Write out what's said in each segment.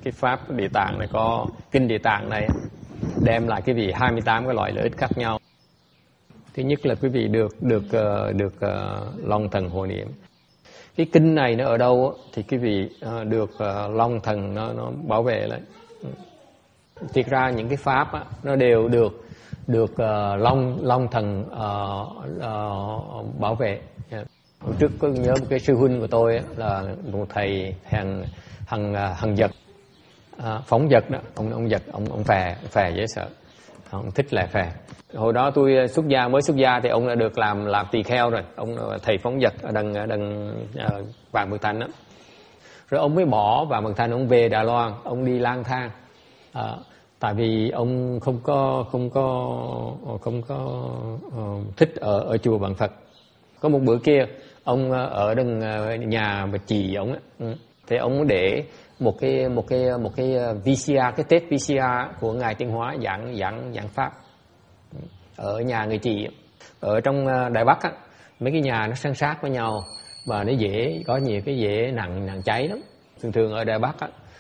Cái pháp Địa Tạng này có kinh Địa Tạng này đem lại quý vị 28 cái loại lợi ích khác nhau. Thứ nhất là quý vị được Long Thần hộ niệm. Cái kinh này nó ở đâu thì quý vị được Long Thần nó bảo vệ lại. Thiệt ra những cái pháp nó đều được Long Thần bảo vệ. Hôm trước có nhớ một cái sư huynh của tôi là một thầy Hằng Giật, Phóng Giật đó, ông Giật, ông phè dễ sợ, ông thích lại phè. Hồi đó tôi mới xuất gia thì ông đã được làm tỳ kheo rồi, ông thầy Phóng Giật ở đằng Vạn Mường Thanh đó. Rồi ông mới bỏ Vạn Mường Thanh, ông về Đài Loan, ông đi lang thang. Tại vì ông không có thích ở chùa Vạn Phật. Có một bữa kia ông ở đằng nhà bà chị ông thì ông để một cái VCR, cái tape VCR của ngài Tiên Hóa giảng pháp ở nhà người chị. Ở trong Đài Bắc mấy cái nhà nó san sát với nhau và nó có nhiều cái dễ nặng cháy lắm. Thường ở Đài Bắc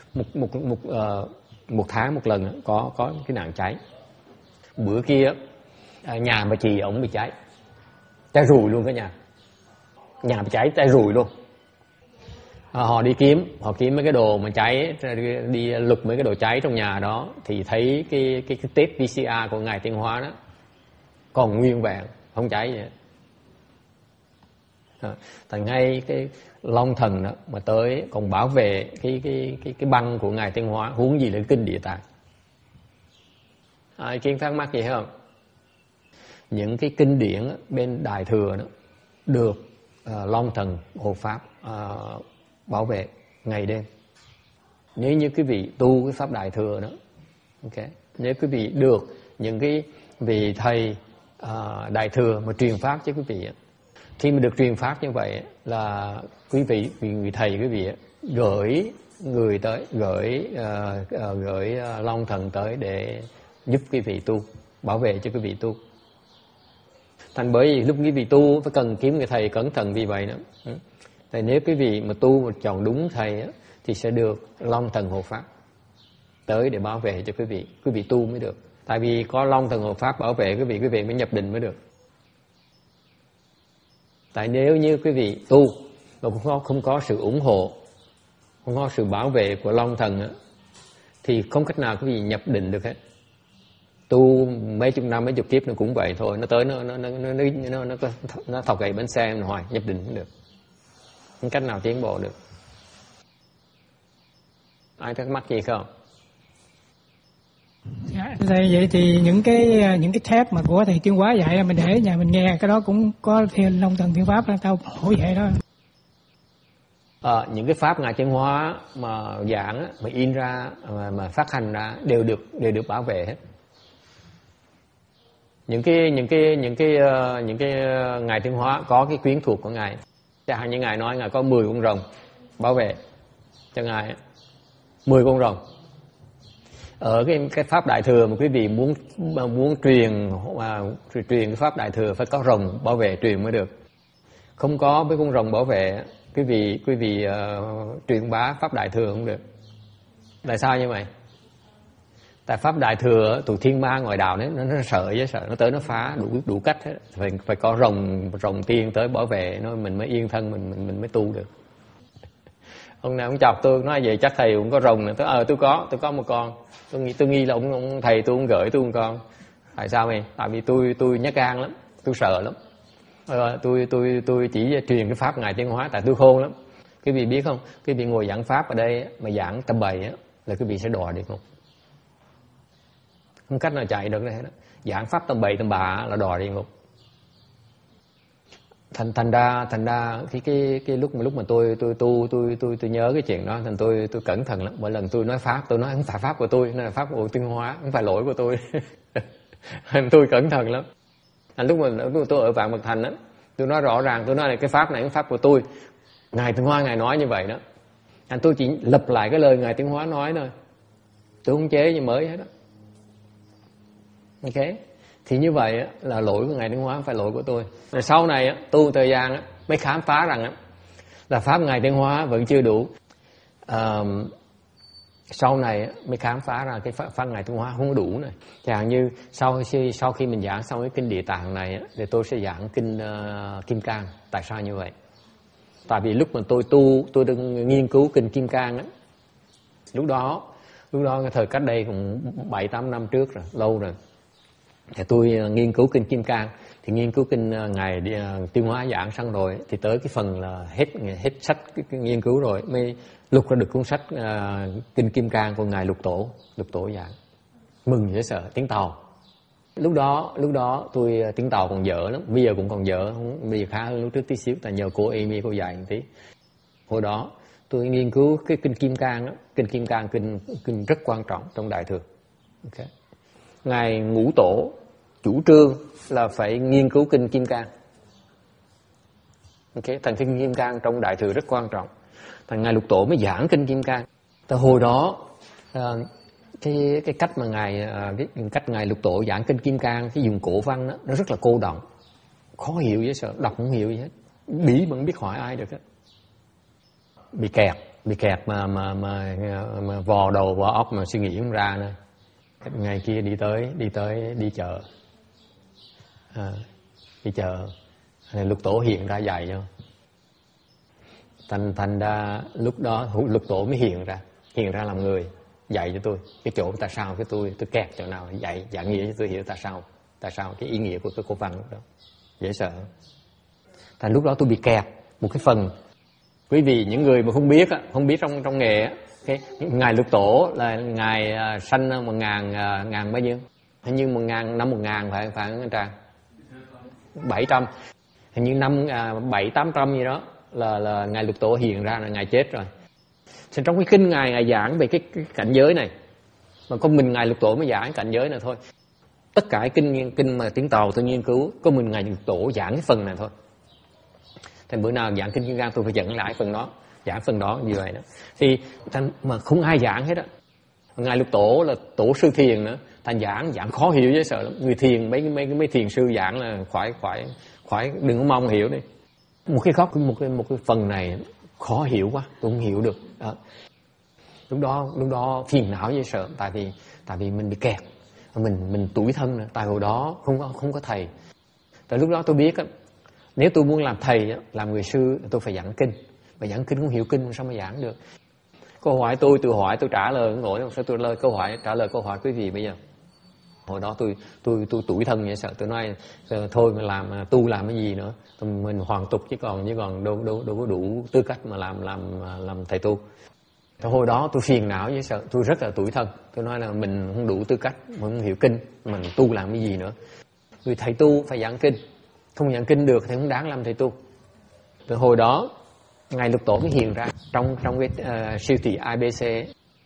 một tháng một lần có cái nạn cháy. Bữa kia nhà bà chị ổng bị cháy rùi luôn, cái nhà bị cháy cháy rùi luôn. Họ kiếm mấy cái đồ mà cháy, đi lục mấy cái đồ cháy trong nhà đó thì thấy cái tape VCR của ngài Tiên Hóa đó còn nguyên vẹn, không cháy vậy. Thành ngay cái Long Thần đó mà tới còn bảo vệ cái băng của ngài Tiên Hóa, huống gì là kinh Địa Tạng. Ai kiến thắc mắc gì không? Những cái kinh điển bên Đại Thừa đó được Long Thần hộ pháp bảo vệ ngày đêm. Nếu như quý vị tu cái pháp Đại Thừa đó, okay. Nếu quý vị được những cái vị thầy Đại Thừa mà truyền pháp cho quý vị, khi mà được truyền pháp như vậy là quý vị thầy quý vị gửi người tới, gửi Long Thần tới để giúp quý vị tu, bảo vệ cho quý vị tu. Thành bởi vì lúc quý vị tu phải cần kiếm người thầy cẩn thận vì vậy nữa. Tại nếu quý vị mà tu mà chọn đúng thầy thì sẽ được Long Thần hộ pháp tới để bảo vệ cho quý vị tu mới được. Tại vì có Long Thần hộ pháp bảo vệ quý vị mới nhập định mới được. Tại nếu như quý vị tu mà không có sự ủng hộ, không có sự bảo vệ của Long Thần thì không cách nào quý vị nhập định được hết. Tu mấy chục năm mấy chục kiếp nó cũng vậy thôi, nó tới nó thọc gậy bánh xe nó hoài nhập định không được, không cách nào tiến bộ được. Ai thắc mắc gì không? Dạ, vậy thì những cái thép mà của thầy Tiên Hóa dạy mình để nhà mình nghe, cái đó cũng có thiên Long Thần Thiên Pháp là tao hổ vậy đó. Những cái pháp ngài Tiên Hóa mà giảng mà in ra mà phát hành ra đều được bảo vệ hết. Những cái ngài Tiên Hóa có cái quyến thuộc của ngài. Chẳng hạn như ngài nói ngài có 10 con rồng bảo vệ cho ngài, 10 con rồng. Ở cái pháp Đại Thừa mà quý vị muốn truyền cái pháp Đại Thừa phải có rồng bảo vệ truyền mới được. Không có mấy con rồng bảo vệ quý vị truyền bá pháp Đại Thừa không được. Tại sao như vậy? Tại pháp Đại Thừa tụi thiên ma ngoài đạo nó sợ chứ, sợ nó tới nó phá đủ cách hết. Phải có rồng tiên tới bảo vệ nó, mình mới yên thân, mình mới tu được. Ông nào cũng chọc tôi nói vậy chắc thầy cũng có rồng này. Tôi có một con. Tôi nghi là ông thầy tôi cũng gửi tôi một con. Tại sao vậy? Tại vì tôi nhát gan lắm, tôi sợ lắm. Tôi chỉ truyền cái pháp ngài Tiên Hóa tại tôi khôn lắm. Quý vị biết không? Quý vị ngồi giảng pháp ở đây mà giảng tầm bậy là quý vị sẽ đọa địa ngục. Không cách nào chạy được hết đó. Giảng pháp tầm bậy tầm bạ là đọa địa ngục. Thành ra cái lúc mà tôi nhớ cái chuyện đó, thành tôi cẩn thận lắm. Mỗi lần tôi nói pháp, tôi nói không phải pháp của tôi, nó là pháp của Tiên Hóa, không phải lỗi của tôi. Tôi cẩn thận lắm. Lúc mà tôi ở Vạn Mường Thành á, tôi nói rõ ràng, tôi nói là cái pháp này là pháp của tôi. Ngài Tiên Hóa ngài nói như vậy đó. Tôi chỉ lặp lại cái lời ngài Tiên Hóa nói thôi. Tôi không chế gì mới hết đó. Ok. Thì như vậy là lỗi của ngài Tiên Hóa, không phải lỗi của tôi. Rồi sau này tu thời gian mới khám phá rằng là pháp ngài Tiên Hóa vẫn chưa đủ sau này mới khám phá ra cái pháp ngài tiến hóa không có đủ này. Chẳng hạn như sau khi mình giảng xong cái kinh Địa Tạng này thì tôi sẽ giảng kinh Kim Cang. Tại sao như vậy? Tại vì lúc mà tôi đang nghiên cứu kinh Kim Cang á, lúc đó cái thời cách đây cũng 7-8 năm trước rồi, lâu rồi. Thì tôi nghiên cứu kinh Kim Cang, thì nghiên cứu kinh ngài tiến hóa giảng xong rồi thì tới cái phần là hết sách cái nghiên cứu rồi mới lục ra được cuốn sách kinh Kim Cang của ngài Lục Tổ giảng. Mừng dễ sợ, tiếng Tàu. Lúc đó tôi tiếng Tàu còn dở lắm, bây giờ cũng còn dở, bây giờ khá hơn lúc trước tí xíu, tại nhờ cô Amy cô dạy một tí. Hồi đó tôi nghiên cứu cái kinh Kim Cang đó, kinh Kim Cang kinh rất quan trọng trong Đại Thừa. Okay. Ngài Ngũ Tổ chủ trương là phải nghiên cứu kinh Kim Cang. Okay. Thành kinh Kim Cang trong Đại Thừa rất quan trọng. Thành ngài Lục Tổ mới giảng kinh Kim Cang. Từ hồi đó cái cách mà ngài Lục Tổ giảng kinh Kim Cang, cái dùng cổ văn đó, nó rất là cô đọng, khó hiểu dễ sợ, đọc không hiểu gì hết, bí mà không biết hỏi ai được hết. Bị kẹt mà vò đầu vò óc mà suy nghĩ không ra nữa. Ngày kia đi chợ, đi chợ, Lục Tổ hiện ra dạy cho. Thành ra lúc đó Lục Tổ mới hiện ra làm người dạy cho tôi cái chỗ tại sao cái tôi kẹt chỗ nào, dạy nghĩa cho tôi hiểu tại sao cái ý nghĩa của cái câu văn lúc đó dễ sợ. Thành lúc đó tôi bị kẹt một cái phần. Quý vị những người mà không biết trong nghề á, cái ngài Lục Tổ là ngài sanh năm 1000 bao nhiêu? Hình như năm 1000 phải anh Trang? 700. Hình như năm 700-800 gì đó là ngài Lục Tổ hiện ra là ngài chết rồi. Thì trong cái kinh ngài giảng về cái cảnh giới này, mà có mình ngài Lục Tổ mới giảng cảnh giới này thôi. Tất cả kinh mà tiếng Tàu tôi nghiên cứu, có mình ngài Lục Tổ giảng cái phần này thôi. Thì bữa nào giảng kinh Kim Cang tôi phải dẫn lại phần đó, giảng phần đó như vậy đó. Thì mà không ai giảng hết á. Ngài Lục Tổ là tổ sư thiền nữa, thành giảng khó hiểu dễ sợ lắm. Người thiền mấy thiền sư giảng là khỏi đừng có mong hiểu đi. Một cái góc một cái phần này khó hiểu quá, tôi không hiểu được. Đó. Lúc đó phiền não dễ sợ, tại vì mình bị kẹt, mình tủi thân nữa. Tại hồi đó không có thầy. Tại lúc đó tôi biết á, nếu tôi muốn làm thầy, làm người sư, tôi phải giảng kinh. Mà giảng kinh không hiểu kinh sao mà giảng được. Câu hỏi tôi trả lời không nổi, sao tôi trả lời câu hỏi quý vị bây giờ. Hồi đó tôi tủi thân vậy sợ, tôi nói thôi mà làm tu làm cái gì nữa, mình hoàn tục chứ còn đâu có đủ tư cách mà làm thầy tu. Hồi đó tôi phiền não với sợ, tôi rất là tủi thân, tôi nói là mình không đủ tư cách, mình không hiểu kinh, mình tu làm cái gì nữa. Người thầy tu phải giảng kinh, không giảng kinh được thì không đáng làm thầy tu. Từ hồi đó ngài Lục Tổ mới hiện ra trong cái siêu thị ABC.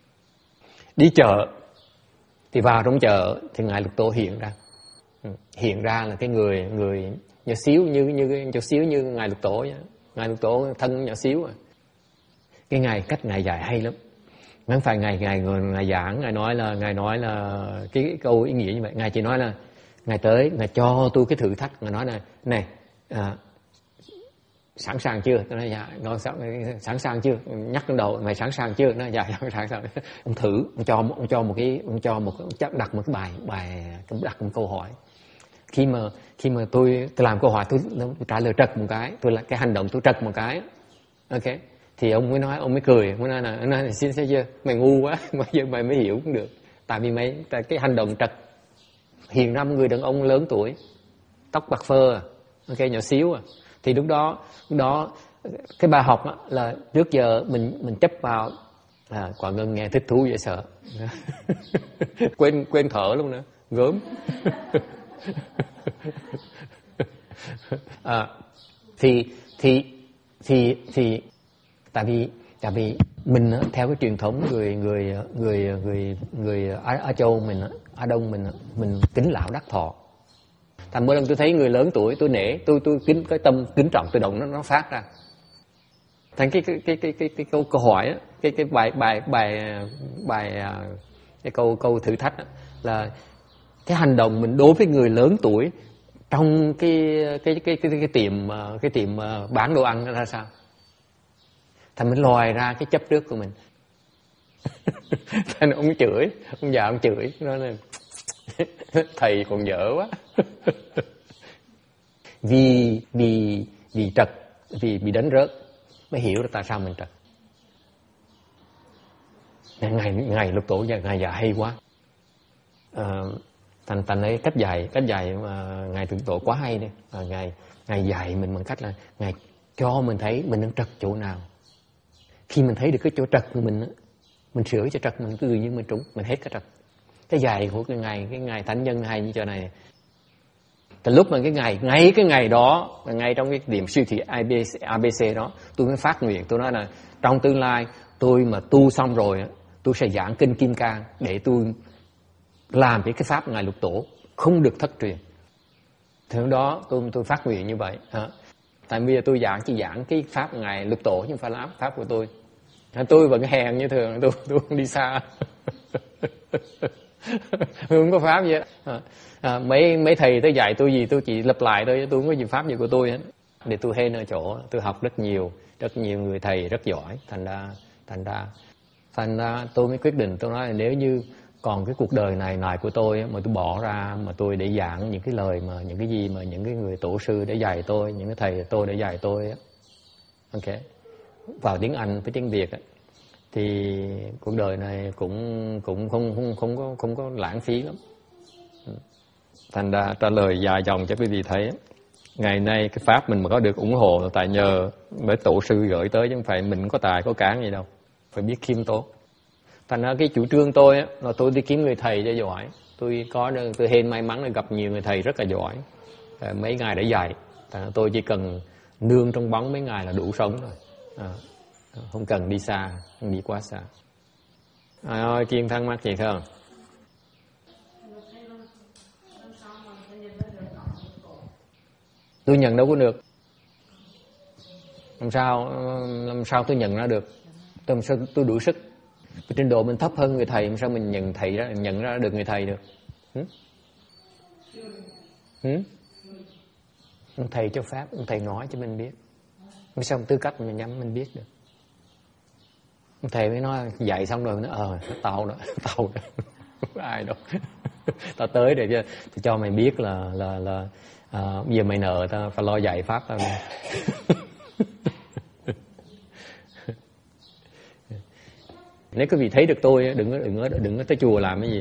Đi chợ thì vào trong chợ thì ngài Lục Tổ hiện ra là cái người nhỏ xíu như ngài Lục Tổ vậy. Ngài Lục Tổ thân nhỏ xíu à. Cái cách ngài dạy hay lắm. Không phải ngài giảng, ngài nói là cái câu ý nghĩa như vậy. Ngài chỉ nói là ngài tới, ngài cho tôi cái thử thách, ngài nói là này, sẵn sàng chưa? Tôi nói dạ, sẵn sàng chưa? Nhắc lên đầu, mày sẵn sàng chưa? Nó dạ sẵn sàng. Ông thử, ông đặt một cái bài đặt một câu hỏi. Khi mà tôi làm câu hỏi, tôi trả lời trật một cái, cái hành động tôi trật một cái, ok, thì ông mới cười, ông nói là xin chưa? Mày ngu quá, mày mới hiểu cũng được. Tại vì cái hành động trật hiện ra một người đàn ông lớn tuổi, tóc bạc phơ, ok, nhỏ xíu à. Thì lúc đó cái bài học là trước giờ mình chấp vào quả ngân nghe thích thú dễ sợ. quên thở luôn nữa, gớm. Thì tại vì mình theo cái truyền thống người Á Châu mình, Á Đông mình kính lão đắc thọ. Thành mỗi lần tôi thấy người lớn tuổi tôi nể, tôi cái tâm kính trọng tự động nó phát ra. Thành cái câu hỏi á, cái bài cái câu thử thách á, là cái hành động mình đối với người lớn tuổi trong cái tiệm bán đồ ăn ra sao. Thành mình lòi ra cái chấp trước của mình. Thành ông chửi, ông già ông chửi, nói là thầy còn dở quá. Vì trật, vì bị đánh rớt mới hiểu được tại sao mình trật. Ngài Lục Tổ ngài dạy hay quá. Thành ấy cách dạy mà ngài Thượng Tổ quá hay đi. Ngài dạy mình bằng cách là ngài cho mình thấy mình đang trật chỗ nào. Khi mình thấy được cái chỗ trật của mình, mình sửa cho trật mình, cứ như mình trúng, mình hết cái trật. Cái dạy của cái ngài thánh nhân hay như chỗ này. Từ lúc mà cái ngày đó, ngay trong cái điểm siêu thị ABC đó, tôi mới phát nguyện, tôi nói là trong tương lai tôi mà tu xong rồi, tôi sẽ giảng kinh Kim Cang để tôi làm cái pháp ngài Lục Tổ không được thất truyền. Thì lúc đó tôi phát nguyện như vậy. Tại bây giờ tôi chỉ giảng cái pháp ngài Lục Tổ chứ không phải là pháp của tôi. Tôi vẫn hèn như thường, tôi không đi xa. Không có pháp gì hết. Mấy thầy tới dạy tôi gì tôi chỉ lặp lại thôi, tôi không có gì pháp gì của tôi hết. Để tôi hên ở chỗ tôi học rất nhiều người thầy rất giỏi, thành ra tôi mới quyết định, tôi nói là nếu như còn cái cuộc đời này của tôi mà tôi bỏ ra mà tôi để giảng những cái lời mà những cái gì mà những cái người tổ sư để dạy tôi, những cái thầy tôi để dạy tôi, ok, vào tiếng Anh với tiếng Việt thì cuộc đời này cũng không có lãng phí lắm. Thành ra trả lời dài dòng cho quý vị thấy, ngày nay cái pháp mình mà có được ủng hộ là tại nhờ mấy tổ sư gửi tới, chứ không phải mình có tài có cán gì đâu, phải biết khiêm tốn. Thành ra cái chủ trương tôi là tôi đi kiếm người thầy cho giỏi. Tôi hên may mắn là gặp nhiều người thầy rất là giỏi, mấy ngài đã dạy. Thành ra tôi chỉ cần nương trong bóng mấy ngài là đủ sống rồi, không cần đi xa, không đi quá xa. Ai ơi, Kiên thắc mắc gì không? Tôi nhận đâu có được. Làm sao tôi nhận ra được? Tôi đủ sức. Trình độ mình thấp hơn người thầy, làm sao mình nhận ra được người thầy được? Ông thầy cho pháp, ông thầy nói cho mình biết. Sao tư cách mình nhắm mình biết được? Ông thầy mới nói dạy xong rồi nó tao đó. Không ai đâu. Tao tới để cho mày biết là bây giờ mày nợ tao phải lo dạy pháp tao. Nếu quý vị thấy được tôi, đừng có tới chùa làm cái gì.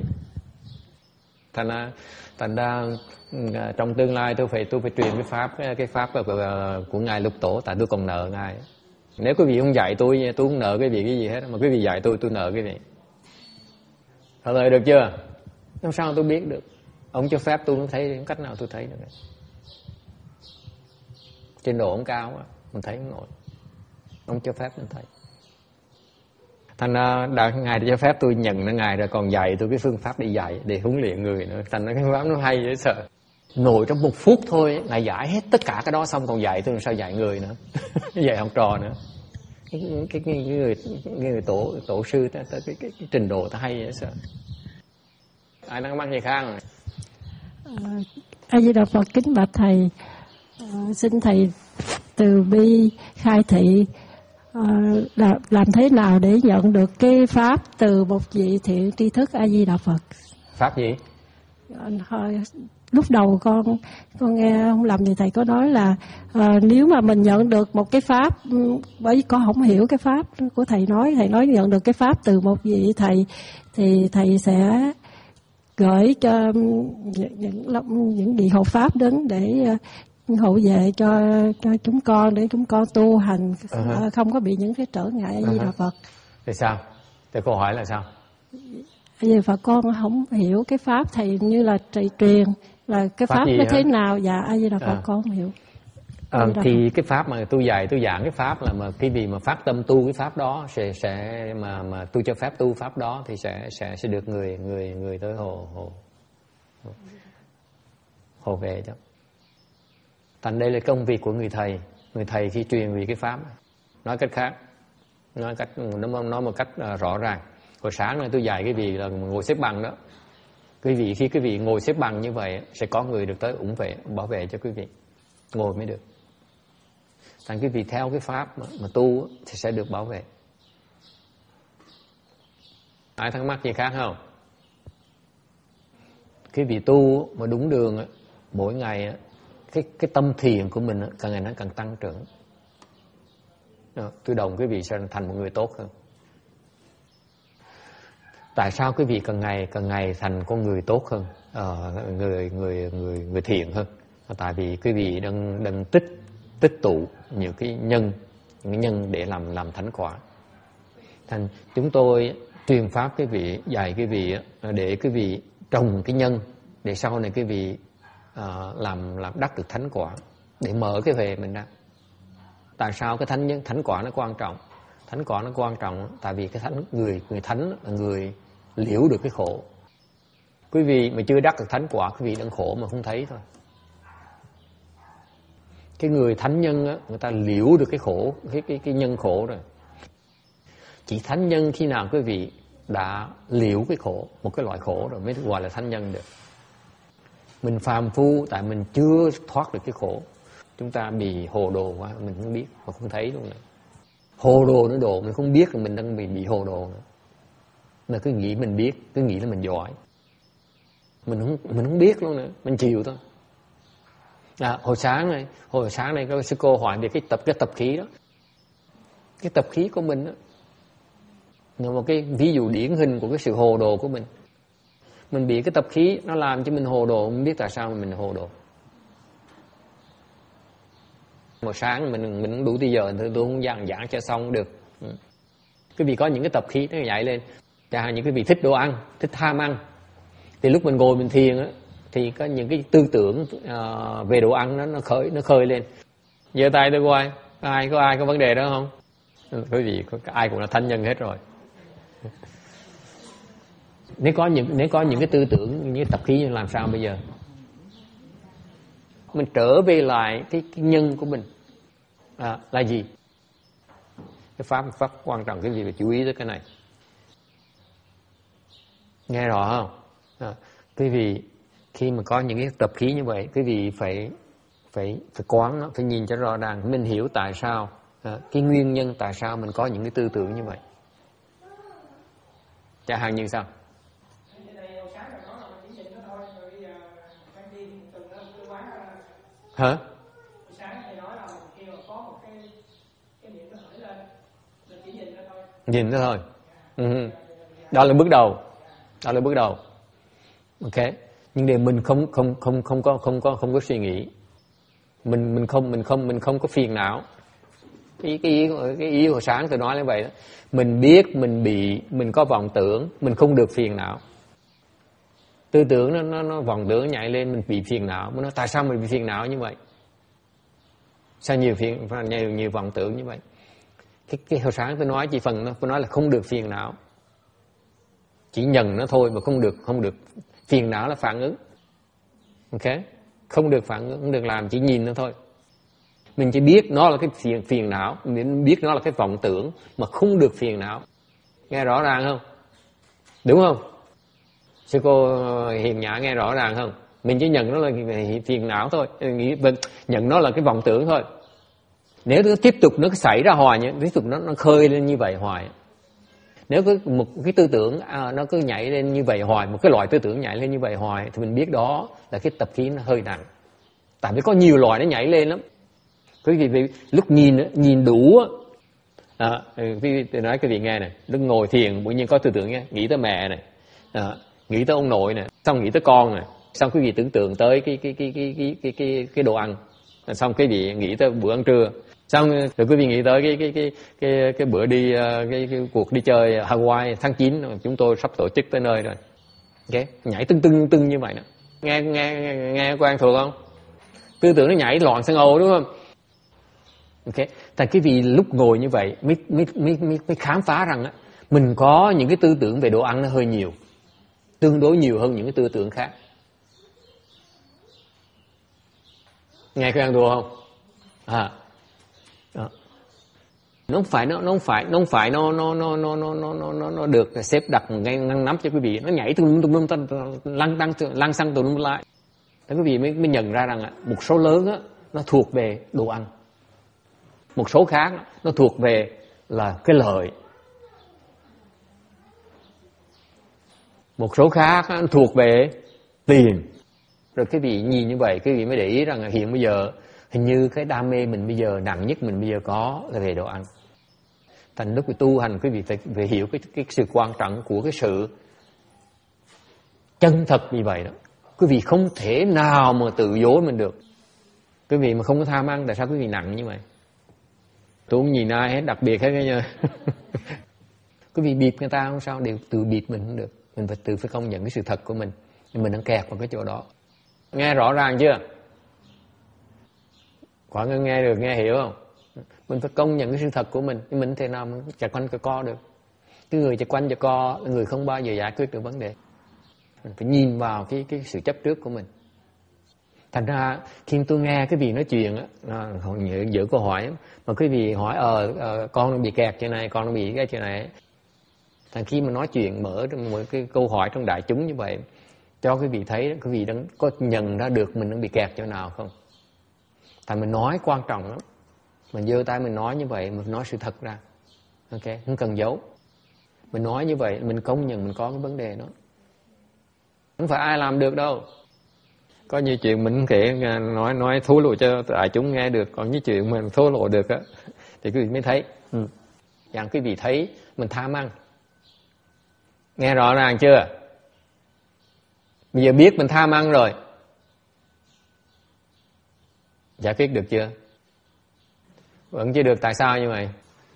Thành ra trong tương lai tôi phải truyền cái pháp của ngài Lục Tổ, tại tôi còn nợ ngài. Nếu quý vị không dạy tôi không nợ quý vị cái gì hết, mà quý vị dạy tôi nợ quý vị. Trả lời được chưa? Làm sao tôi biết được? Ông cho phép tôi không thấy cách nào tôi thấy được. Trình độ ông cao quá, mình thấy không nổi. Ông cho phép mình thấy. Thành ra ngài đã cho phép tôi nhận nó, ngài rồi còn dạy tôi cái phương pháp để dạy, để huấn luyện người nữa. Thành ra cái phương pháp nó hay dễ sợ. Ngồi trong 1 phút thôi, ngài giải hết tất cả cái đó xong còn dạy tôi làm sao dạy người nữa. Dạy học trò nữa. Cái người tổ sư cái trình độ ta hay dễ sợ. Ai đang mắc gì khác? A Di Đà Phật, kính bạch thầy, xin thầy từ bi khai thị làm thế nào để nhận được cái pháp từ một vị thiện tri thức A Di Đà Phật. Pháp gì? Lúc đầu con nghe không lầm thì thầy có nói là nếu mà mình nhận được một cái pháp, bởi vì con không hiểu cái pháp của thầy nói nhận được cái pháp từ một vị thầy thì thầy sẽ gửi cho những vị hộ pháp đến để hộ vệ cho chúng con, để chúng con tu hành không có bị những cái trở ngại A Di Đà Phật. Thì sao? Thì câu hỏi là sao? A Di Đà Phật, con không hiểu cái pháp thầy như là truyền là cái pháp nó thế nào. Dạ A Di Đà Phật, con không hiểu. Thì cái pháp mà tôi giảng cái pháp là mà cái gì mà phát tâm tu cái pháp đó sẽ mà tôi cho phép tu pháp đó thì sẽ được người tới hộ về cho. Thành đây là công việc của người thầy khi truyền về cái pháp. Nói cách khác, nói một cách rõ ràng. Hồi sáng này tôi dạy cái vị là ngồi xếp bằng đó. Khi quý vị ngồi xếp bằng như vậy sẽ có người được tới ủng vệ, bảo vệ cho quý vị. Ngồi mới được. Thành quý vị theo cái pháp mà tu thì sẽ được bảo vệ. Ai thắc mắc gì khác không? Cái vị tu mà đúng đường, mỗi ngày cái tâm thiền của mình càng ngày nó càng tăng trưởng. Tôi đồng quý vị sẽ thành một người tốt hơn. Tại sao quý vị càng ngày thành con người tốt hơn, người thiện hơn? Tại vì quý vị đang tích tụ những cái nhân để làm thánh quả. Thành chúng tôi truyền pháp quý vị, dạy quý vị để quý vị trồng cái nhân, để sau này quý vị làm đắc được thánh quả, để mở cái huệ mình ra. Tại sao cái thánh quả nó quan trọng? Thánh quả nó quan trọng tại vì cái người thánh là người liễu được cái khổ. Quý vị mà chưa đắc được thánh quả, quý vị đang khổ mà không thấy thôi. Cái người thánh nhân á, người ta liễu được cái khổ, cái nhân khổ rồi. Chỉ thánh nhân khi nào quý vị đã liễu cái khổ, một cái loại khổ rồi mới gọi là thánh nhân được. Mình phàm phu tại mình chưa thoát được cái khổ, chúng ta bị hồ đồ quá, mình không biết mà không thấy luôn nữa. Hồ đồ nữa độ, mình không biết là mình đang bị hồ đồ nữa. Mà cứ nghĩ mình biết, cứ nghĩ là mình giỏi. Mình không biết luôn nữa, mình chịu thôi. Hồi sáng này có sư cô hỏi về cái tập khí đó. Cái tập khí của mình đó là một cái ví dụ điển hình của cái sự hồ đồ của mình. Mình bị cái tập khí nó làm cho mình hồ đồ, không biết tại sao mà mình hồ đồ. Một sáng mình không đủ thời giờ, tôi không giảng cho xong được. Cái vì có những cái tập khí nó nhảy lên. Chẳng hạn những cái vị thích đồ ăn, thích tham ăn, thì lúc mình ngồi mình thiền á, thì có những cái tư tưởng về đồ ăn nó khơi lên. Giơ tay tôi coi, có ai có vấn đề đó không? Quý vị ai cũng là thánh nhân hết rồi. Nếu có những cái tư tưởng, những cái tập khí làm sao bây giờ? Mình trở về lại cái nhân của mình là gì? Cái pháp quan trọng, cái gì phải chú ý tới cái này. Nghe rõ không? Quý vị khi mà có những cái tập khí như vậy, quý vị phải quán nó, phải nhìn cho rõ ràng, mình hiểu tại sao, cái nguyên nhân tại sao mình có những cái tư tưởng như vậy. Chẳng hạn như sao? Hả? Nhìn nó thôi. Đó là bước đầu. Ok. Nhưng để mình không có suy nghĩ, mình không có phiền não. Cái ý hồi sáng tôi nói là vậy đó. Mình biết mình có vọng tưởng, mình không được phiền não. Tư tưởng nó vọng tưởng nhảy lên, mình bị phiền não. Mình nói tại sao mình bị phiền não như vậy? Sao nhiều vọng tưởng như vậy? Cái hồi sáng tôi nói chỉ phần tôi nói là không được phiền não. Chỉ nhận nó thôi mà không được phiền não là phản ứng. Ok? Không được phản ứng, không được làm, chỉ nhìn nó thôi. Mình chỉ biết nó là cái phiền não, mình biết nó là cái vọng tưởng mà không được phiền não. Nghe rõ ràng không? Đúng không? Sư cô Hiền Nhã nghe rõ ràng không? Mình chỉ nhận nó là phiền não thôi, nhận nó là cái vọng tưởng thôi. Nếu nó tiếp tục nó xảy ra hoài nhé, tiếp tục nó khơi lên như vậy hoài. Nếu có một cái tư tưởng nó cứ nhảy lên như vậy hoài, một cái loại tư tưởng nhảy lên như vậy hoài, thì mình biết đó là cái tập khí nó hơi nặng. Tại vì có nhiều loại nó nhảy lên lắm. Quý vị lúc nhìn đủ tôi nói quý vị nghe này, lúc ngồi thiền bỗng nhiên có tư tưởng nghe, nghĩ tới mẹ này, nghĩ tới ông nội này, xong nghĩ tới con này, xong quý vị tưởng tượng tới cái đồ ăn, xong quý vị nghĩ tới bữa ăn trưa, xong rồi quý vị nghĩ tới cái bữa đi cái cuộc đi chơi Hawaii tháng 9 chúng tôi sắp tổ chức tới nơi rồi. Okay. Nhảy tưng như vậy nè. Nghe quen thuộc không? Tư tưởng nó nhảy loạn sang ồ đúng không? Ok. Tại cái vì lúc ngồi như vậy mới khám phá rằng mình có những cái tư tưởng về đồ ăn nó hơi nhiều, tương đối nhiều hơn những cái tư tưởng khác. Nghe quen thuộc không? Đó. Nó không phải nó được xếp đặt ngăn nắp cho quý vị, nó nhảy tùm lăng xăng tùm lại. Thế quý vị mới nhận ra rằng một số lớn á nó thuộc về đồ ăn, một số khác nó thuộc về là cái lợi. Một số khác nó thuộc về tiền. Rồi quý vị nhìn như vậy, quý vị mới để ý rằng hiện bây giờ hình như cái đam mê mình bây giờ nặng nhất mình bây giờ có là về đồ ăn. Thành lúc tu hành quý vị phải hiểu cái sự quan trọng của cái sự chân thật như vậy đó. Quý vị không thể nào mà tự dối mình được. Quý vị mà không có tham ăn, tại sao quý vị nặng như vậy? Tôi không nhìn ai hết, đặc biệt hết cái nha. Quý vị bịp người ta không sao, đều tự bịp mình không được. Mình phải công nhận cái sự thật của mình. Mình đang kẹt vào cái chỗ đó. Nghe rõ ràng chưa? Khoảng nghe được, nghe hiểu không? Mình phải công nhận cái sự thật của mình. Mình thế nào mình chả quanh cái co được. Cái người chả quanh chả co là người không bao giờ giải quyết được vấn đề. Mình phải nhìn vào cái sự chấp trước của mình. Thành ra khi tôi nghe cái vị nói chuyện á, giữ câu hỏi mà quý vị hỏi con nó bị kẹt chỗ này, con nó bị cái chỗ này. Thành khi mà nói chuyện mở một cái câu hỏi trong đại chúng như vậy, cho quý vị thấy quý vị đang có nhận ra được mình đang bị kẹt chỗ nào không? Thành mình nói quan trọng lắm. Mình giơ tay mình nói như vậy, mình nói sự thật ra. Ok, không cần giấu. Mình nói như vậy, mình công nhận mình có cái vấn đề đó. Không phải ai làm được đâu. Có nhiều chuyện mình có thể nói thô lộ cho đại chúng nghe được, còn những chuyện mình thô lộ được á thì quý vị mới thấy. Chẳng quý vị thấy mình tham ăn. Nghe rõ ràng chưa? Bây giờ biết mình tham ăn rồi, giải quyết được chưa? Vẫn chưa được, tại sao như vậy?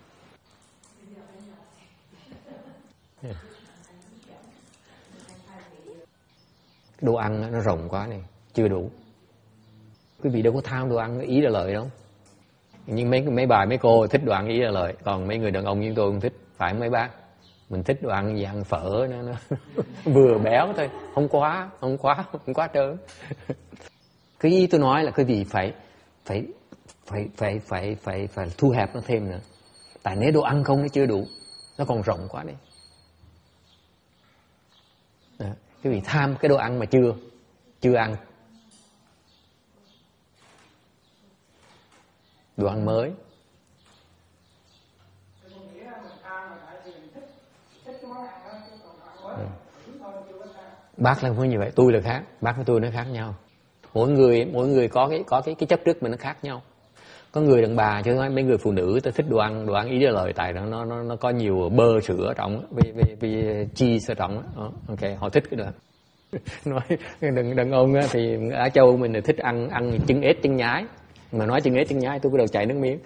Đồ ăn nó rộng quá này, chưa đủ. Quý vị đâu có tham đồ ăn ý là lợi đâu. Nhưng mấy bà mấy cô thích đồ ăn ý là lợi, còn mấy người đàn ông như tôi không thích. Phải mấy bác? Mình thích đồ ăn gì, ăn phở nó vừa béo thôi, không quá trơn. Cái ý tôi nói là quý vị phải thu hẹp nó thêm nữa. Tại nếu đồ ăn không nó chưa đủ, nó còn rộng quá đấy. Quý vị tham cái đồ ăn mà chưa ăn, đồ ăn mới. Bác là không như vậy, tôi là khác, bác với tôi nó khác nhau. Mỗi người có cái chấp trước mình nó khác nhau. Có người đàn bà chứ nói mấy người phụ nữ ta thích đồ ăn ý là lời, tại nó có nhiều bơ sữa ở trong, vì cheese ở trong đó. Ok, họ thích cái đó. Nói đàn ông thì ở châu mình là thích ăn trứng ếch trứng nhái, mà nói trứng ếch trứng nhái tôi bắt đầu chảy nước miếng.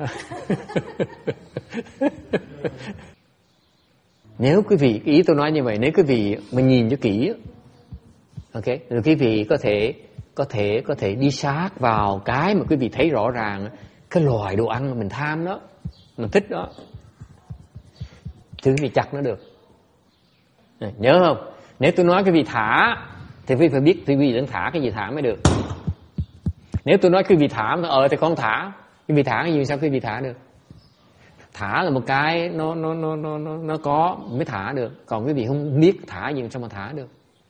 Nếu quý vị, ý tôi nói như vậy, nếu quý vị mà nhìn cho kỹ, ok, rồi quý vị có thể đi sát vào cái mà quý vị thấy rõ ràng, cái loại đồ ăn mà mình tham đó, mình thích đó, thì quý vị chặt nó được. Nhớ không? Nếu tôi nói quý vị thả, thì quý vị phải biết quý vị đang thả cái gì thả mới được. Nếu tôi nói quý vị thả, thì con thả, quý vị thả cái gì sao quý vị thả được? Thả là một cái nó có mới thả được, còn quý vị không biết thả gì sao mà thả được?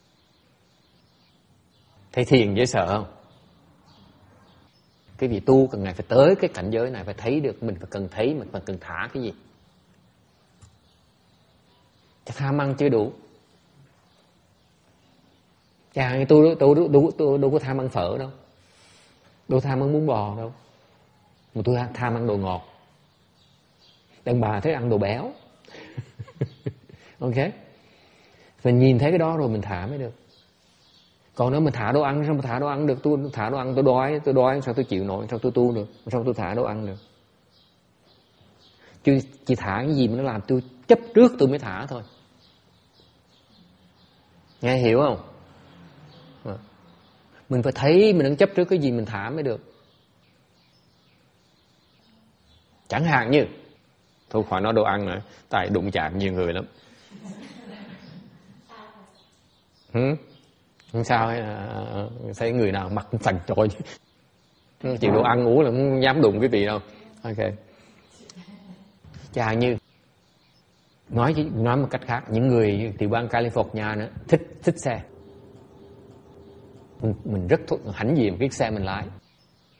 Thấy thiền dễ sợ không? Cái vị tu cần ngày phải tới cái cảnh giới này, phải thấy được mình phải cần thấy, mình phải cần thả cái gì. Chắc tham ăn chưa đủ. Chàng tôi đâu có tham ăn phở đâu, đâu tham ăn bún bò đâu, mà tôi tham ăn đồ ngọt. Đàn bà thích ăn đồ béo. Ok, mình nhìn thấy cái đó rồi mình thả mới được. Còn nếu mình thả đồ ăn, sao mà thả đồ ăn được? Tôi thả đồ ăn tôi đói sao tôi chịu nổi, sao tôi tu được, sao tôi thả đồ ăn được? Chứ chỉ thả cái gì mà nó làm tôi chấp trước tôi mới thả thôi. Nghe hiểu không? Mình phải thấy mình đang chấp trước cái gì mình thả mới được. Chẳng hạn như, thôi khỏi nói đồ ăn nữa, tại đụng chạm nhiều người lắm. Không sao, thấy người nào mặt sành trội, chuyện đồ ăn uống là không dám đụng cái vị đâu. Ok, chẳng hạn như nói một cách khác, những người tiểu bang California nữa thích xe. Mình rất hãnh diện cái xe mình lái.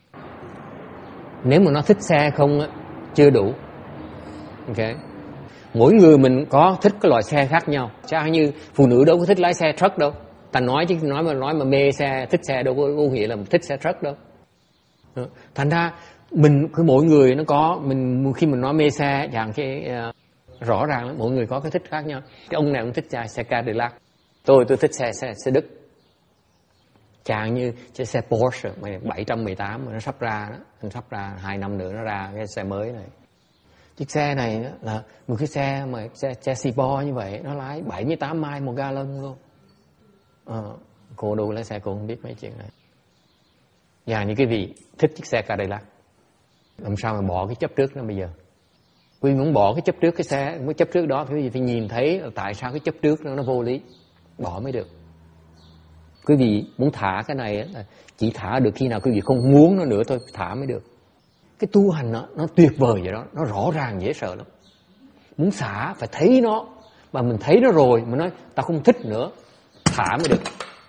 Nếu mà nó thích xe không chưa đủ. Ok, mỗi người mình có thích cái loại xe khác nhau. Chẳng như phụ nữ đâu có thích lái xe truck đâu. Ta nói chứ nói mà mê xe, thích xe đâu có nghĩa là thích xe truck đâu. Thành ra mỗi người nó có, khi mình nói mê xe, chẳng cái rõ ràng là mỗi người có cái thích khác nhau. Cái ông này ông thích xe Cadillac, tôi thích xe Đức. Chẳng như xe Porsche 718 mà nó sắp ra đó, nó sắp ra 2 năm nữa nó ra cái xe mới này. Chiếc xe này là một cái xe mà xe Cipo như vậy, nó lái 78 mile một gallon luôn. Cô đu lái xe cô không biết mấy chuyện này. Và như cái vị thích chiếc xe Cadillac, làm sao mà bỏ cái chấp trước đó bây giờ? Quý vị muốn bỏ cái chấp trước cái xe, cái chấp trước đó thì quý vị phải nhìn thấy tại sao cái chấp trước nó vô lý, bỏ mới được. Quý vị muốn thả cái này chỉ thả được khi nào quý vị không muốn nó nữa thôi, thả mới được. Cái tu hành nó tuyệt vời vậy đó, nó rõ ràng dễ sợ lắm. Muốn xả phải thấy nó, mà mình thấy nó rồi mình nói ta không thích nữa, thả mới được.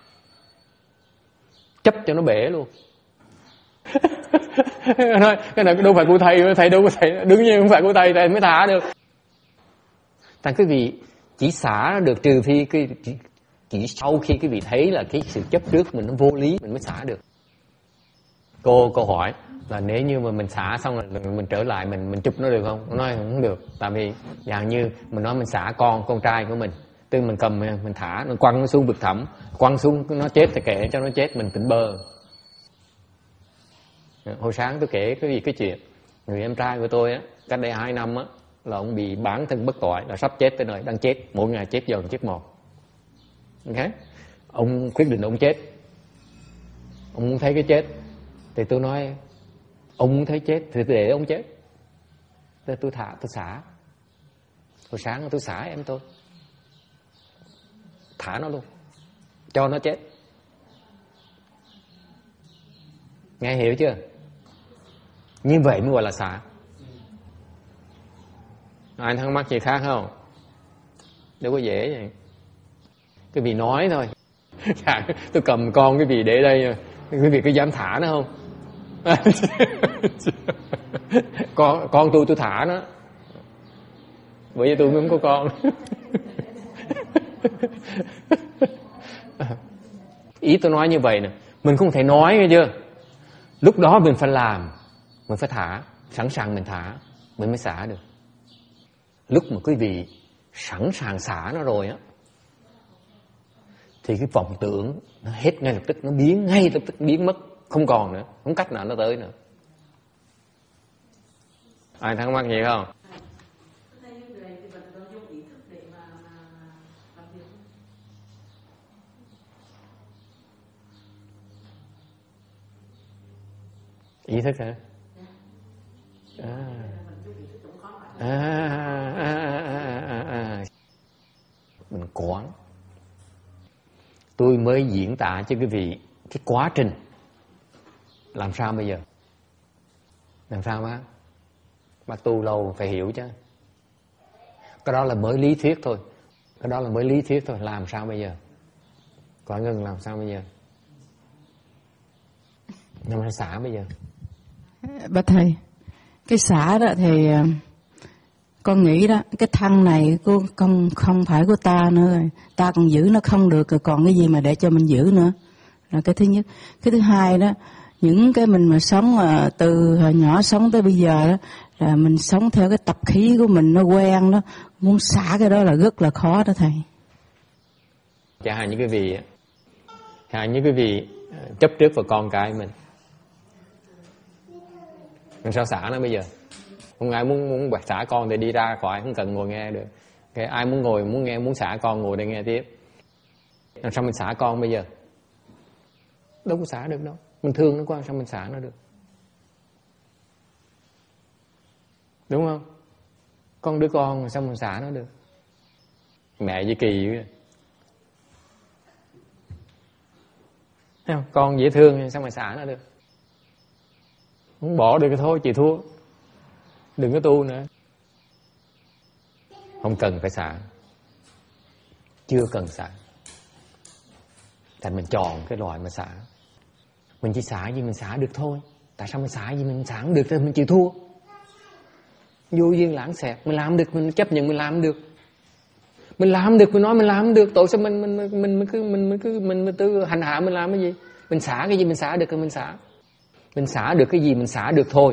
Chấp cho nó bể luôn. Nói cái này đâu phải của thầy đâu có thầy, đương nhiên không phải của thầy mới thả được. Tại quý vị chỉ xả nó được trừ phi chỉ sau khi quý vị thấy là cái sự chấp trước mình nó vô lý mình mới xả được. Cô hỏi là nếu như mà mình xả xong rồi mình trở lại mình chụp nó được không? Nó nói không được, tại vì dạng như mình nói mình xả con trai của mình, tức mình cầm mình thả, nó quăng nó xuống vực thẳm, quăng xuống nó chết thì kệ cho nó chết, mình tỉnh bơ. Hồi sáng tôi kể cái chuyện người em trai của tôi á, cách đây 2 năm á, là ông bị bán thân bất tội, là sắp chết tới nơi, đang chết, mỗi ngày chết dần chết một. Okay? Ông quyết định ông chết, ông muốn thấy cái chết, thì tôi nói ông muốn thấy chết thì tôi để ông chết, tôi xả. Hồi sáng tôi xả em tôi, thả nó luôn, cho nó chết. Nghe hiểu chưa? Như vậy mới gọi là xả. Ai thắc mắc gì khác không? Đâu có dễ vậy. Cái vị nói thôi. Tôi cầm con cái vị để đây, cái vị có dám thả nó không? Con tôi thả nó, bởi vì tôi không có con. Ý tôi nói như vậy nè, mình không thể nói nghe chưa? Lúc đó mình phải làm, mình phải thả, sẵn sàng mình thả, mình mới xả được. Lúc mà quý vị sẵn sàng xả nó rồi á, thì cái vọng tưởng nó hết ngay lập tức, nó ngay lập tức biến mất, không còn nữa, không cách nào nó tới nữa. Ai thắc mắc gì không? Ý thức hả? Mình quán. Tôi mới diễn tả cho quý vị cái quá trình. Làm sao bây giờ? Làm sao bác tu lâu phải hiểu chứ. Cái đó là mới lý thuyết thôi. Làm sao bây giờ? Quả Ngân làm sao bây giờ? Làm sao xả bây giờ? Bác thầy, cái xả đó thì con nghĩ đó, cái thân này không phải của ta nữa rồi, ta còn giữ nó không được rồi, còn cái gì mà để cho mình giữ nữa, là cái thứ nhất. Cái thứ hai đó, những cái mình mà sống từ hồi nhỏ sống tới bây giờ đó, là mình sống theo cái tập khí của mình nó quen đó, muốn xả cái đó là rất là khó đó thầy. Chẳng hạn như quý vị chấp trước vào con cái mình sao xả nó bây giờ? Không ai muốn quạt xả con thì đi ra khỏi, không cần ngồi nghe được. Cái ai muốn ngồi, muốn nghe, muốn xả con ngồi để nghe tiếp. Làm sao mình xả con bây giờ? Đâu có xả được đâu. Mình thương nó quá, sao mình xả nó được? Đúng không? Con đứa con sao mình xả nó được? Mẹ với kỳ vậy. Thấy không? Con dễ thương sao mà xả nó được? Không bỏ được thì thôi, chị thua. Đừng có tu nữa. Không cần phải xả. Chưa cần xả. Tại mình chọn cái loại mà xả. Mình chỉ xả gì mình xả được thôi. Tại sao mình xả gì mình xả không được thì mình chịu thua. Vô duyên lãng xẹt. Mình làm được, mình chấp nhận mình làm được. Mình làm được, mình nói mình làm được. Tội sao mình tự hành hạ mình làm cái gì? Mình xả cái gì mình xả được thì mình xả. Mình xả được cái gì mình xả được thôi.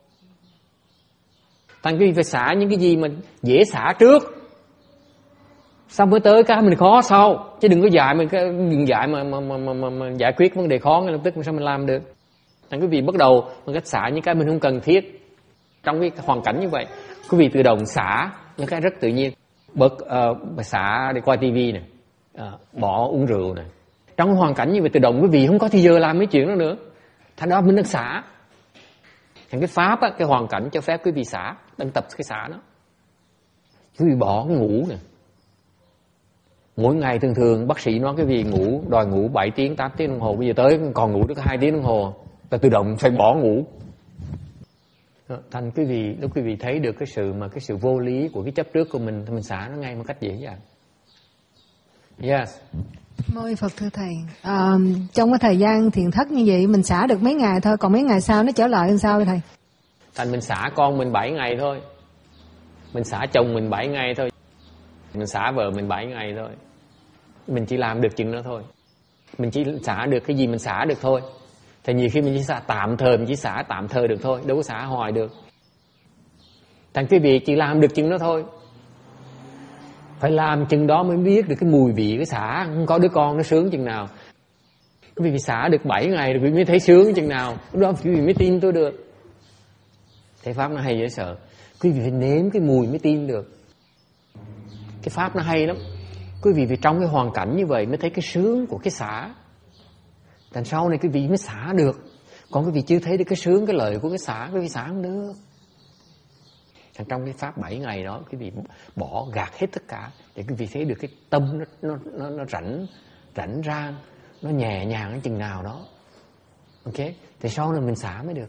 Thành cái phải xả những cái gì mà dễ xả trước, xong mới tới cái mình khó sau. Chứ đừng có dạy mà giải quyết vấn đề khó ngay lập tức, mà sao mình làm được. Thành quý vị bắt đầu bằng cách xả những cái mình không cần thiết. Trong cái hoàn cảnh như vậy, quý vị tự động xả những cái rất tự nhiên. Xả để coi tivi này, bỏ uống rượu này. Trong hoàn cảnh như vậy tự động quý vị không có thì giờ làm mấy chuyện đó nữa. Thành đó mình đang xả. Thành cái pháp á, cái hoàn cảnh cho phép quý vị xả, đang tập cái xả đó. Quý vị bỏ ngủ nè. Mỗi ngày thường bác sĩ nói quý vị ngủ, đòi ngủ 7 tiếng, 8 tiếng đồng hồ. Bây giờ tới còn ngủ được 2 tiếng đồng hồ. Ta tự động phải bỏ ngủ. Thành quý vị, lúc quý vị thấy được cái sự vô lý của cái chấp trước của mình xả nó ngay một cách dễ dàng. Yes. Môi Phật thưa thầy, trong cái thời gian thiền thất như vậy mình xả được mấy ngày thôi, còn mấy ngày sau nó trở lại làm sao thầy? Thành mình xả con mình 7 ngày thôi, mình xả chồng mình 7 ngày thôi, mình xả vợ mình 7 ngày thôi. Mình chỉ làm được chừng đó thôi. Mình chỉ xả được cái gì mình xả được thôi. Thì nhiều khi mình chỉ xả tạm thời, mình chỉ xả tạm thời được thôi, đâu có xả hoài được. Thành quý vị chỉ làm được chừng đó thôi. Phải làm chừng đó mới biết được cái mùi vị cái xả. Không có đứa con nó sướng chừng nào. Quý vị xả được 7 ngày rồi quý vị mới thấy sướng chừng nào. Lúc đó quý vị mới tin tôi được. Thầy pháp nó hay dễ sợ. Quý vị phải nếm cái mùi mới tin được. Cái pháp nó hay lắm. Quý vị vì trong cái hoàn cảnh như vậy mới thấy cái sướng của cái xả. Thành sau này quý vị mới xả được. Còn quý vị chưa thấy được cái sướng, cái lợi của cái xả, quý vị xả không được. Thành trong cái pháp 7 ngày đó quý vị bỏ gạt hết tất cả để quý vị thấy được cái tâm nó rảnh rang, nó nhẹ nhàng ở chừng nào đó. Ok, thì sau này mình xả mới được.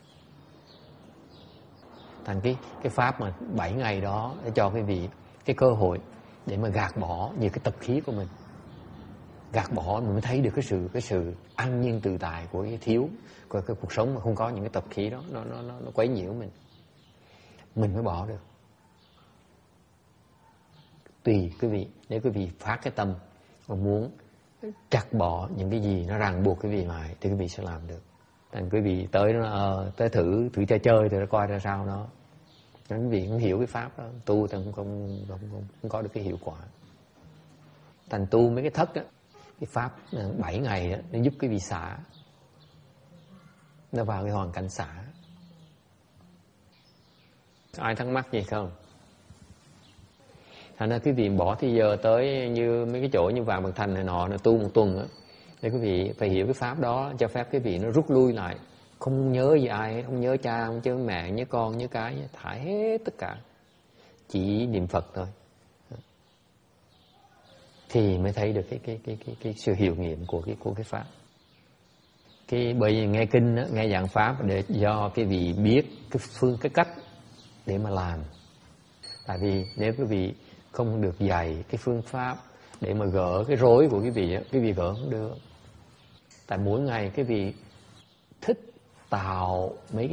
Thành cái pháp mà 7 ngày đó để cho quý vị cái cơ hội để mà gạt bỏ nhiều cái tập khí của mình. Gạt bỏ mình mới thấy được cái sự an nhiên tự tại của cái thiếu của cái cuộc sống mà không có những cái tập khí đó nó quấy nhiễu mình mới bỏ được. Tùy quý vị, nếu quý vị phát cái tâm và muốn chặt bỏ những cái gì nó ràng buộc quý vị lại thì quý vị sẽ làm được. Thành quý vị tới tới thử chơi thì nó coi ra sao đó. Quý vị không hiểu cái pháp đó, tu thì không có được cái hiệu quả. Thành tu mấy cái thất á, cái pháp 7 ngày đó, nó giúp quý vị xả. Nó vào cái hoàn cảnh xả. Ai thắc mắc gì không? Thành ra quý vị bỏ thì giờ tới như mấy cái chỗ như Vạn Bậc Thành này nọ, nó tu một tuần á, để quý vị phải hiểu cái pháp đó, cho phép quý vị nó rút lui lại, không nhớ gì ai, không nhớ cha, không nhớ mẹ, nhớ con, nhớ cái, thải hết tất cả, chỉ niệm Phật thôi, thì mới thấy được cái sự hiệu nghiệm của cái pháp. Bởi vì nghe kinh đó, nghe giảng pháp để do quý vị biết cái cách để mà làm. Tại vì nếu quý vị không được dạy cái phương pháp để mà gỡ cái rối của quý vị gỡ không được. Tại mỗi ngày quý vị thích tạo mấy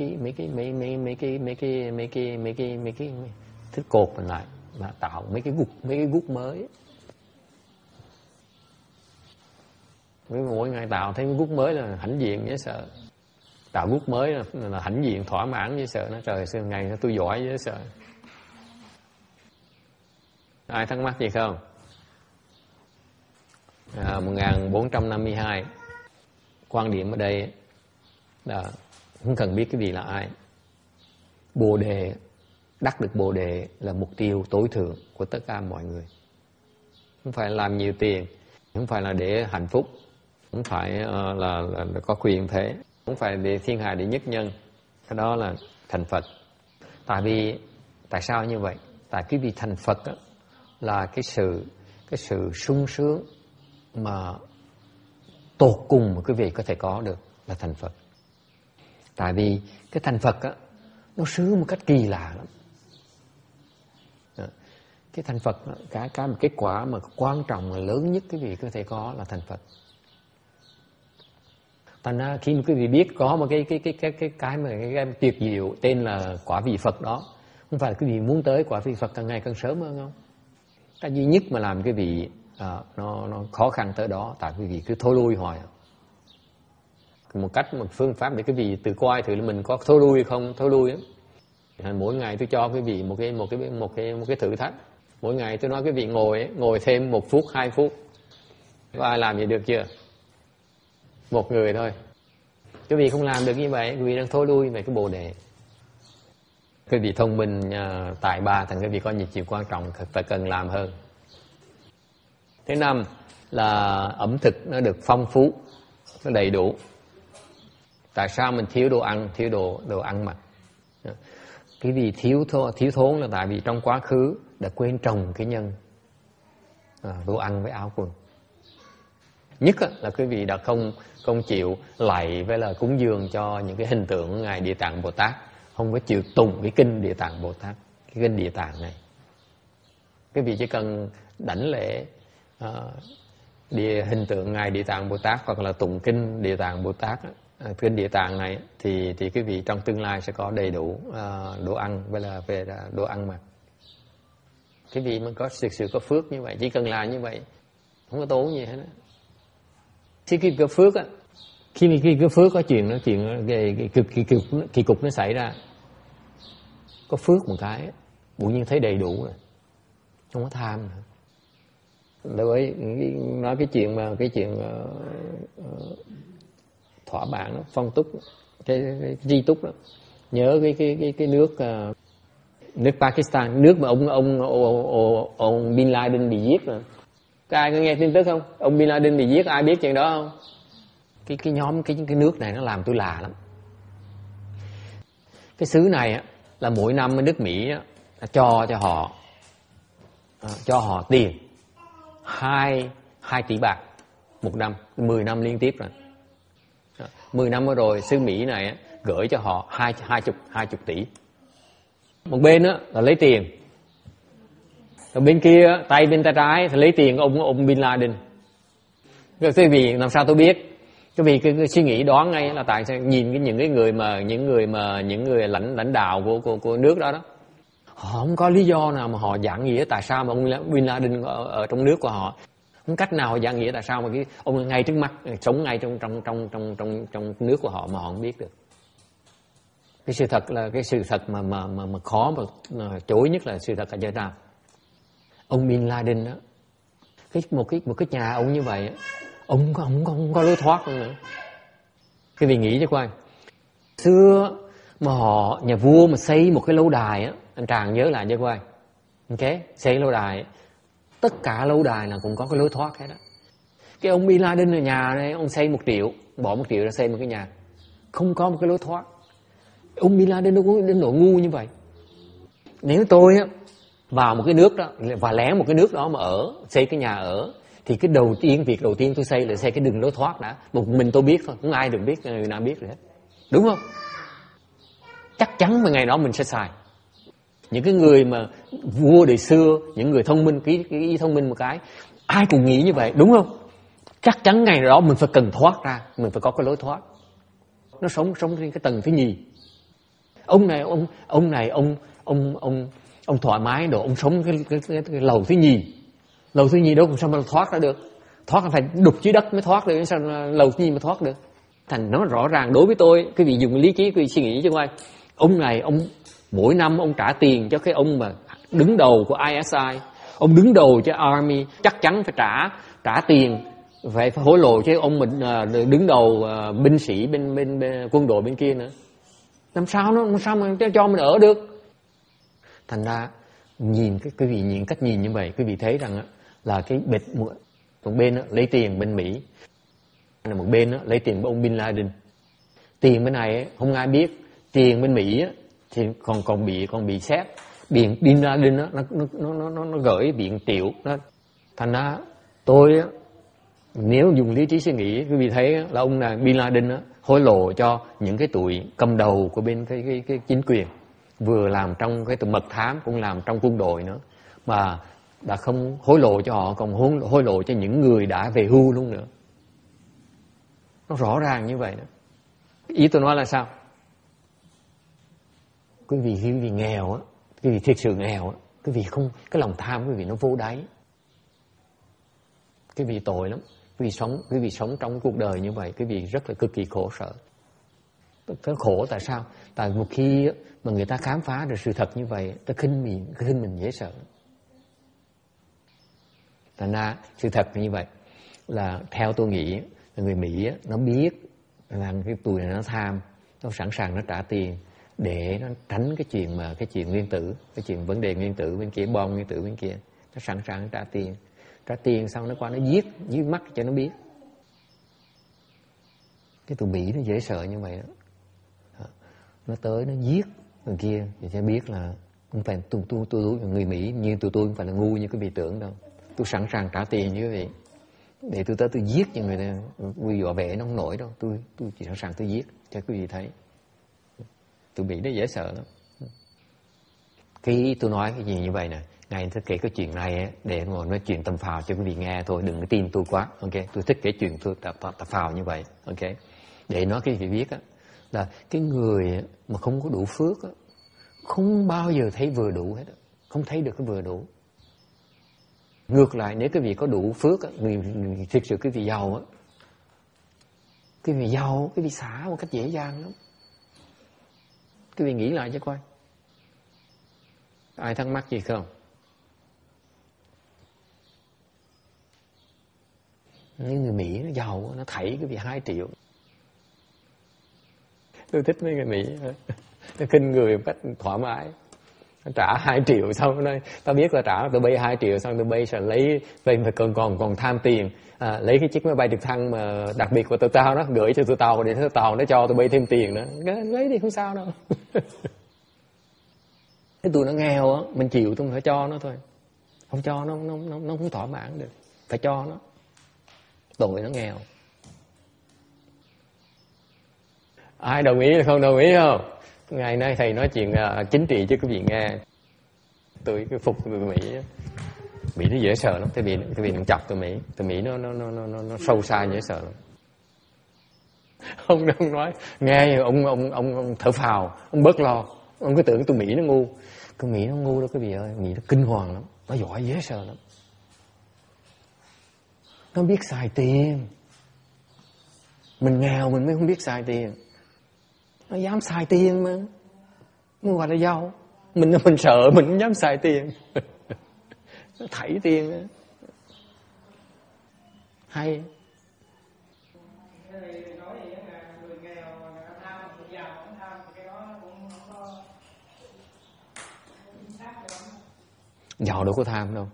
cái thích cột mình lại mà tạo mấy cái gút mới. Mỗi ngày tạo thấy cái gút mới là hãnh diện dễ sợ. Tạo gút mới là hãnh diện thỏa mãn dễ sợ. Nó trời ơi, ngày tôi giỏi dễ sợ. Ai thắc mắc gì không? 1452. Quan điểm ở đây là không cần biết cái gì là ai. Bồ đề, đắc được bồ đề là mục tiêu tối thượng của tất cả mọi người. Không phải làm nhiều tiền, không phải là để hạnh phúc, không phải là có quyền thế, không phải để thiên hạ đệ nhất nhân. Cái đó là thành Phật. Tại sao như vậy? Tại quý vị thành Phật á, là cái sự sung sướng mà tột cùng mà quý vị có thể có được là thành Phật. Tại vì cái thành Phật á, nó sướng một cách kỳ lạ lắm. Cái thành Phật á, cái một kết quả mà quan trọng là lớn nhất quý vị có thể có là thành Phật. Thành ra khi mà quý vị biết có một cái tuyệt diệu tên là quả vị Phật đó, Không phải là quý vị muốn tới quả vị Phật càng ngày càng sớm hơn không? Cái duy nhất mà làm quý vị nó khó khăn tới đó, tại quý vị cứ thối lui hoài. Một phương pháp để quý vị tự coi thử là mình có thối lui không, thối lui ấy. Mỗi ngày tôi cho quý vị một cái thử thách. Mỗi ngày tôi nói quý vị ngồi thêm 1 phút, 2 phút. Có ai làm vậy được chưa? Một người thôi. Quý vị không làm được như vậy, quý vị đang thối lui về cái bồ đề. Quý vị thông minh, tài ba, thành quý vị có nhiều chuyện quan trọng phải cần làm hơn. Thứ 5 là ẩm thực nó được phong phú, nó đầy đủ. Tại sao mình thiếu đồ ăn, thiếu đồ ăn mặc? Quý vị thiếu thốn là tại vì trong quá khứ đã quên trồng cái nhân đồ ăn với áo quần. Nhất là quý vị đã không chịu lạy với là cúng dường cho những cái hình tượng của Ngài Địa Tạng Bồ Tát, không có chịu tụng cái kinh Địa Tạng Bồ Tát, cái kinh Địa Tạng này. Quý vị chỉ cần đảnh lễ hình tượng Ngài Địa Tạng Bồ Tát hoặc là tụng kinh Địa Tạng Bồ Tát, kinh Địa Tạng này thì quý vị trong tương lai sẽ có đầy đủ đồ ăn với là về đồ ăn mặc. Quý vị mới có sự có phước như vậy, chỉ cần làm như vậy, không có tốn gì hết á. Khi cái phước á, khi cái phước có chuyện kỳ cục nó xảy ra, có phước một cái, tự nhiên thấy đầy đủ rồi, không có tham nữa. Đối với nói cái chuyện thỏa mãn đó, phong túc, cái di túc đó, nhớ cái nước Pakistan, nước mà ông Bin Laden bị giết rồi. Các ai có nghe tin tức không? Ông Bin Laden bị giết, ai biết chuyện đó không? Cái nhóm cái nước này nó làm tôi lạ lắm. Cái xứ này á, là mỗi năm nước Mỹ á, cho họ tiền 2 tỷ bạc một năm, 10 năm liên tiếp rồi. 10 năm rồi xứ Mỹ này á, gửi cho họ 20 tỷ. Một bên á, là lấy tiền, rồi bên kia tay trái thì lấy tiền ông Bin Laden. Cái vì làm sao tôi biết? Cái vì cái suy nghĩ đoán ngay là tại sao nhìn những người lãnh đạo của nước đó đó, họ không có lý do nào mà họ giảng nghĩa tại sao mà ông Bin Laden ở trong nước của họ, không cách nào họ giảng nghĩa tại sao mà cái ông ngay trước mắt sống ngay trong nước của họ mà họ không biết được. Cái sự thật mà khó mà chối nhất là sự thật ở Việt Nam. Ông Bin Laden đó, một cái nhà ông như vậy, ông không có lối thoát nữa. Cái vì nghĩ cho coi, xưa mà nhà vua mà xây một cái lâu đài á, anh Tràng nhớ lại cho coi, ok, xây lâu đài, tất cả lâu đài là cũng có cái lối thoát hết đó. Cái ông Bin Laden ở nhà này, ông xây 1 triệu, bỏ 1 triệu ra xây một cái nhà, không có một cái lối thoát. Ông Bin Laden đâu có đến nỗi ngu như vậy. Nếu tôi á vào một cái nước đó và lén một cái nước đó mà xây cái nhà ở, thì việc đầu tiên tôi xây là xây cái đường lối thoát đã. Một mình tôi biết thôi, không ai được biết, người nào biết được hết. Đúng không? Chắc chắn mà ngày đó mình sẽ xài. Những cái người mà vua đời xưa, những người thông minh, cái thông minh một cái, ai cũng nghĩ như vậy, đúng không? Chắc chắn ngày đó mình phải cần thoát ra, mình phải có cái lối thoát. Nó sống trên cái tầng thứ nhì. Ông thoải mái độ, ông sống cái lầu thứ nhì. Lầu thứ nhì đâu cũng sao mà thoát ra được. Thoát là phải đục dưới đất mới thoát được, sao lầu thứ nhì mà thoát được. Thành nó rõ ràng đối với tôi, cái vị dùng lý trí, cái vị suy nghĩ cho coi. Ông này, mỗi năm ông trả tiền cho cái ông mà đứng đầu của ISI, ông đứng đầu cho Army, chắc chắn phải trả tiền, phải hối lộ cho ông mình đứng đầu binh sĩ bên quân đội bên kia nữa. Làm sao mà cho mình ở được? Thành ra nhìn quý vị nhìn cách nhìn như vậy, quý vị thấy rằng là cái một bên lấy tiền bên Mỹ, một bên lấy tiền của ông Bin Laden. Tiền bên này không ai biết, tiền bên Mỹ thì còn bị xét. Bin Laden nó gửi điện triệu đó. Thành ra tôi nếu dùng lý trí suy nghĩ, quý vị thấy là ông là Bin Laden hối lộ cho những cái tụi cầm đầu của bên cái chính quyền, vừa làm trong cái tụi mật thám, cũng làm trong quân đội nữa, mà đã không hối lộ cho họ, còn hối lộ cho những người đã về hưu luôn nữa. Nó rõ ràng như vậy đó. Ý tôi nói là sao? Quý vị nghèo á, Quý vị thiệt sự nghèo, quý vị không, cái lòng tham quý vị nó vô đáy. Quý vị tội lắm. Quý vị sống trong cuộc đời như vậy, quý vị rất là cực kỳ khổ sở. Cái khổ tại sao? Tại một khi mà người ta khám phá được sự thật như vậy, ta khinh mình dễ sợ. Thành ra sự thật như vậy là theo tôi nghĩ là người Mỹ nó biết rằng cái tụi này nó tham, nó sẵn sàng nó trả tiền để nó tránh cái chuyện nguyên tử, cái chuyện vấn đề nguyên tử bên kia, bom nguyên tử bên kia, nó sẵn sàng nó trả tiền xong nó qua nó giết dưới mắt cho nó biết. Cái tụi Mỹ nó dễ sợ như vậy đó. Nó tới nó giết người kia thì sẽ biết là không phải tôi người Mỹ như tôi không phải là ngu như quý vị tưởng đâu. Tôi sẵn sàng trả tiền như quý vị để tôi tới tôi giết cho người ta. Quý vị bảo vệ nó không nổi đâu, tôi chỉ sẵn sàng tôi giết cho quý vị thấy. Tụi Mỹ nó dễ sợ lắm. Khi tôi nói cái gì như vậy nè, ngày tôi kể cái chuyện này để ngồi nói chuyện tầm phào cho quý vị nghe thôi, đừng có tin tôi quá, ok? Tôi thích kể chuyện tôi tầm phào như vậy, ok? Để nói cái gì biết á, là cái người mà không có đủ phước á, không bao giờ thấy vừa đủ hết, không thấy được cái vừa đủ. Ngược lại nếu quý vị có đủ phước á, người thực sự quý vị giàu á, quý vị xả một cách dễ dàng lắm. Quý vị nghĩ lại cho coi. Ai thắc mắc gì không? Những người Mỹ nó giàu, nó thảy quý vị 2 triệu. Tôi thích mấy người Mỹ. Nó khinh người một cách thoải mái. Nó trả 2 triệu xong nó nói, tao biết là trả tụi bay 2 triệu xong tụi bay sẽ lấy, phải còn tham tiền. Lấy cái chiếc máy bay trực thăng mà đặc biệt của tụi tao đó, gửi cho tụi tàu để tụi tàu nó cho tụi bay thêm tiền nữa. Lấy đi không sao đâu. Cái tụi nó nghèo á, mình chịu tôi phải cho nó thôi. Không cho nó không thỏa mãn được. Phải cho nó. Tội nó nghèo. Ai đồng ý hay không đồng ý không? Ngày nay thầy nói chuyện chính trị cho quý vị nghe. Tôi cái phục người Mỹ. Mỹ nó dễ sợ lắm. Cái vị đừng chọc tụi Mỹ. Tụi Mỹ nó sâu xa dễ sợ lắm. Ông nói nghe ông thở phào, ông bớt lo. Ông cứ tưởng tụi Mỹ nó ngu. Tụi Mỹ nó ngu đâu quý vị ơi. Mỹ nó kinh hoàng lắm. Nó giỏi dễ sợ lắm. Nó biết xài tiền. Mình nghèo mình mới không biết xài tiền. Nó dám xài tiền mà. Nó gọi là giàu. Mình sợ mình không dám xài tiền. Nó thảy tiền á. Hay. Giàu đâu có tham đâu.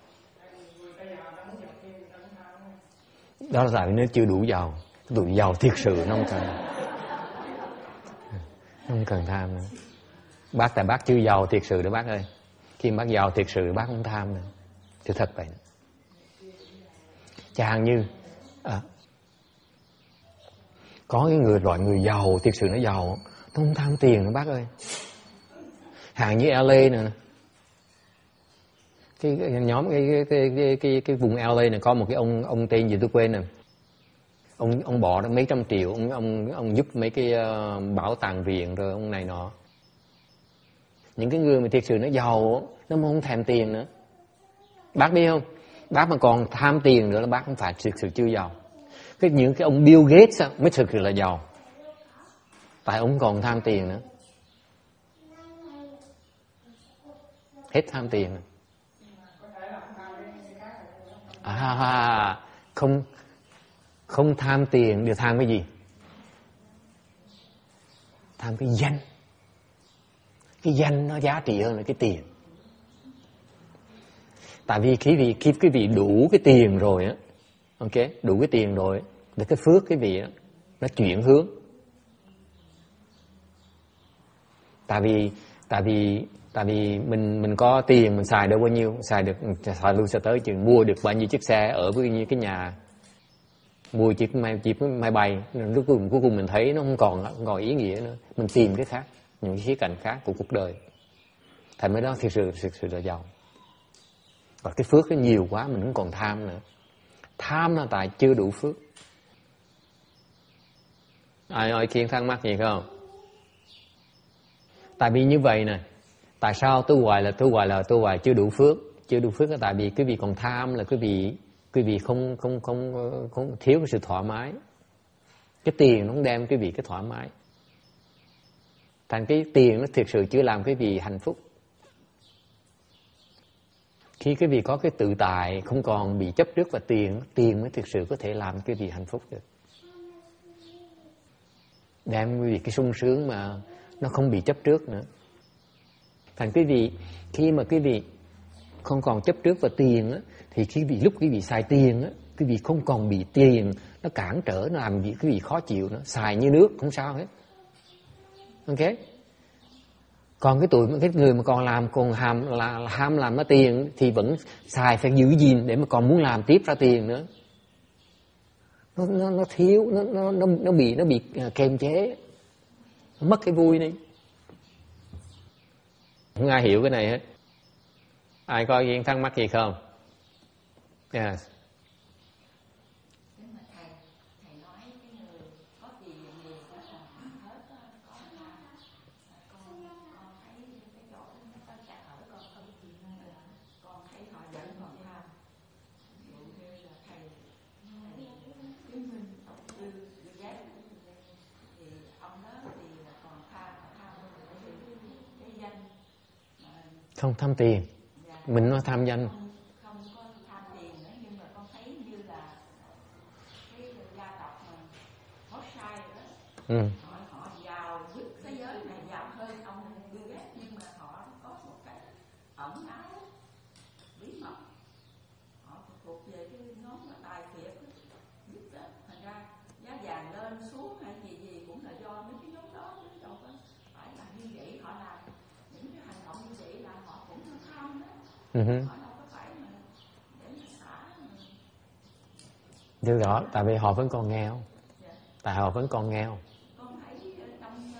Đó là tại vì nó chưa đủ giàu. Tụi giàu thiệt sự nó không cần tham nữa. Tại bác chưa giàu thiệt sự đó bác ơi. Khi bác giàu thiệt sự bác không tham nữa. Sự thật vậy. Chẳng như có cái loại người giàu thiệt sự nó giàu, nó không tham tiền nữa bác ơi. Hàng như LA nè. Cái nhóm cái vùng LA này có một cái ông tên gì tôi quên nè. Ông bỏ mấy trăm triệu, ông giúp mấy cái bảo tàng viện rồi ông này nọ. Những cái người mà thiệt sự nó giàu, nó không thèm tiền nữa. Bác biết không? Bác mà còn tham tiền nữa là bác không phải thực sự chưa giàu. Những cái ông Bill Gates mới thực sự là giàu. Tại ông còn tham tiền nữa. Hết tham tiền rồi. Không tham tiền, được tham cái gì? Tham cái danh. Cái danh nó giá trị hơn là cái tiền. Tại vì khi quý vị đủ cái tiền rồi á, ok, đủ cái tiền rồi, thì cái phước quý vị á, nó chuyển hướng. Tại vì mình có tiền mình xài đâu bao nhiêu, xài luôn sẽ tới chừng mua được bao nhiêu chiếc xe, ở với nhiêu cái nhà, mua chiếc máy bay, cuối cùng mình thấy nó không còn ý nghĩa nữa, mình tìm cái khác, những cái khía cạnh khác của cuộc đời. Thành mới đó thực sự là giàu. Và cái phước nó nhiều quá mình cũng còn tham nữa. Tham là tại chưa đủ phước. Ai ơi Kiên thắc mắc gì không? Tại vì như vậy nè, Tại sao tôi gọi chưa đủ phước? Chưa đủ phước là tại vì quý vị còn tham, là quý vị không thiếu cái sự thoải mái. Cái tiền nó không đem quý vị cái thoải mái. Thành cái tiền nó thực sự chưa làm quý vị hạnh phúc. Khi quý vị có cái tự tại, không còn bị chấp trước vào tiền mới thực sự có thể làm quý vị hạnh phúc được. Đem quý vị cái sung sướng mà nó không bị chấp trước nữa. Thành quý vị, khi mà quý vị không còn chấp trước vào tiền á, thì lúc quý vị xài tiền á, quý vị không còn bị tiền nó cản trở, nó làm quý vị khó chịu nữa. Xài như nước không sao hết. Ok. Còn cái người mà còn ham làm nó tiền thì vẫn xài phải giữ gìn để mà còn muốn làm tiếp ra tiền nữa. Nó thiếu, nó bị kềm chế, nó mất cái vui đi. Không ai hiểu cái này hết. Ai có gì thắc mắc gì không? Yes. Không tham tiền, mình nói tham danh. Không có tham tiền nữa, nhưng mà con thấy như là cái gia tộc mà có sai rồi đó. Họ giàu nhất thế giới này, giàu hơn ông Bill Gates, nhưng mà họ có một cái ẩn náu bí mật. Họ thuộc về cái nhóm là tài phiệt nhất đó. Thành ra giá vàng lên xuống hay gì cũng là do mấy cái nhóm đó, chứ đâu có phải là như vậy. Họ làm những cái hành động như vậy là họ cũng tham đó. Họ đâu có phải mà để mà xả. Điều đó, tại vì họ vẫn còn nghèo. Tại họ vẫn còn nghèo. Con thấy trong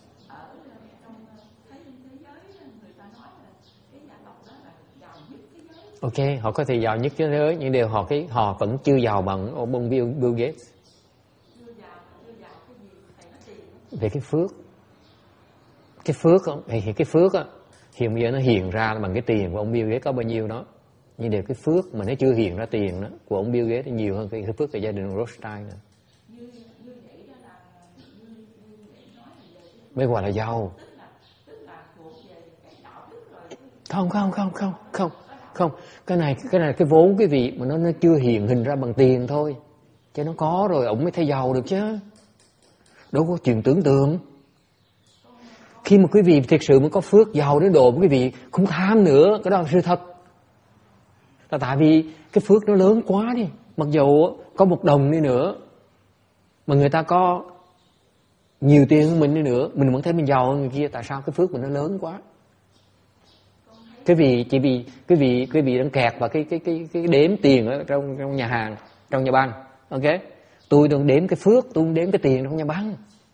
thế giới người ta nói là cái gia tộc đó là giàu nhất thế giới. Ok, họ có thể giàu nhất thế giới, nhưng điều họ vẫn chưa giàu bằng ông Bill Gates. Chưa giàu cái gì thầy nói tiền. Về cái phước. Cái phước không? Thì cái phước á, hiện giờ nó hiện ra bằng cái tiền của ông Bill Gates có bao nhiêu đó. Nhưng điều cái phước mà nó chưa hiện ra tiền đó của ông Bill Gates nhiều hơn cái phước của gia đình Rothschild nữa. Mới gọi là giàu. Không. Cái này cái vốn quý vị mà nó chưa hiện hình ra bằng tiền thôi. Chứ nó có rồi ông mới thấy giàu được chứ. Đâu có chuyện tưởng tượng. Khi mà quý vị thực sự mới có phước giàu đến độ quý vị không tham nữa, cái đó là sự thật. Là tại vì cái phước nó lớn quá đi. Mặc dù có 1 đồng đi nữa mà người ta có nhiều tiền hơn mình đi nữa, mình vẫn thấy mình giàu hơn người kia. Tại sao? Cái phước mình nó lớn quá. Quý vị đang kẹt vào cái đếm tiền ở trong nhà hàng, trong nhà băng. Ok? Tôi đang đếm cái phước, tôi đang đếm cái tiền trong nhà băng.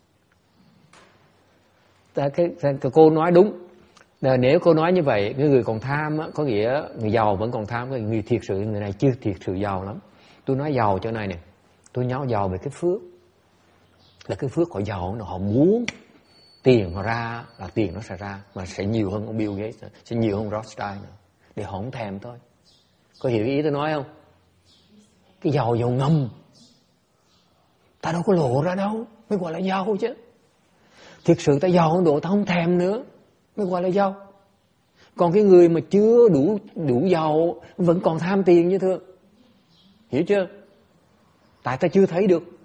Cô nói đúng. Nếu cô nói như vậy, cái người còn tham á, có nghĩa người giàu vẫn còn tham, người thiệt sự người này chưa thiệt sự giàu lắm. Tôi nói giàu chỗ này nè, tôi nói giàu về cái phước. Là cái phước họ giàu, họ muốn tiền họ ra là tiền nó sẽ ra, mà sẽ nhiều hơn ông Bill Gates, sẽ nhiều hơn Rothschild nữa. Để họ không thèm thôi. Có hiểu ý tôi nói không? Cái giàu ngầm, ta đâu có lộ ra đâu mới gọi là giàu chứ. Thực sự ta giàu hơn độ ta không thèm nữa mới gọi là giàu. Còn cái người mà chưa đủ giàu vẫn còn tham tiền như thưa. Hiểu chưa? Tại ta chưa thấy được.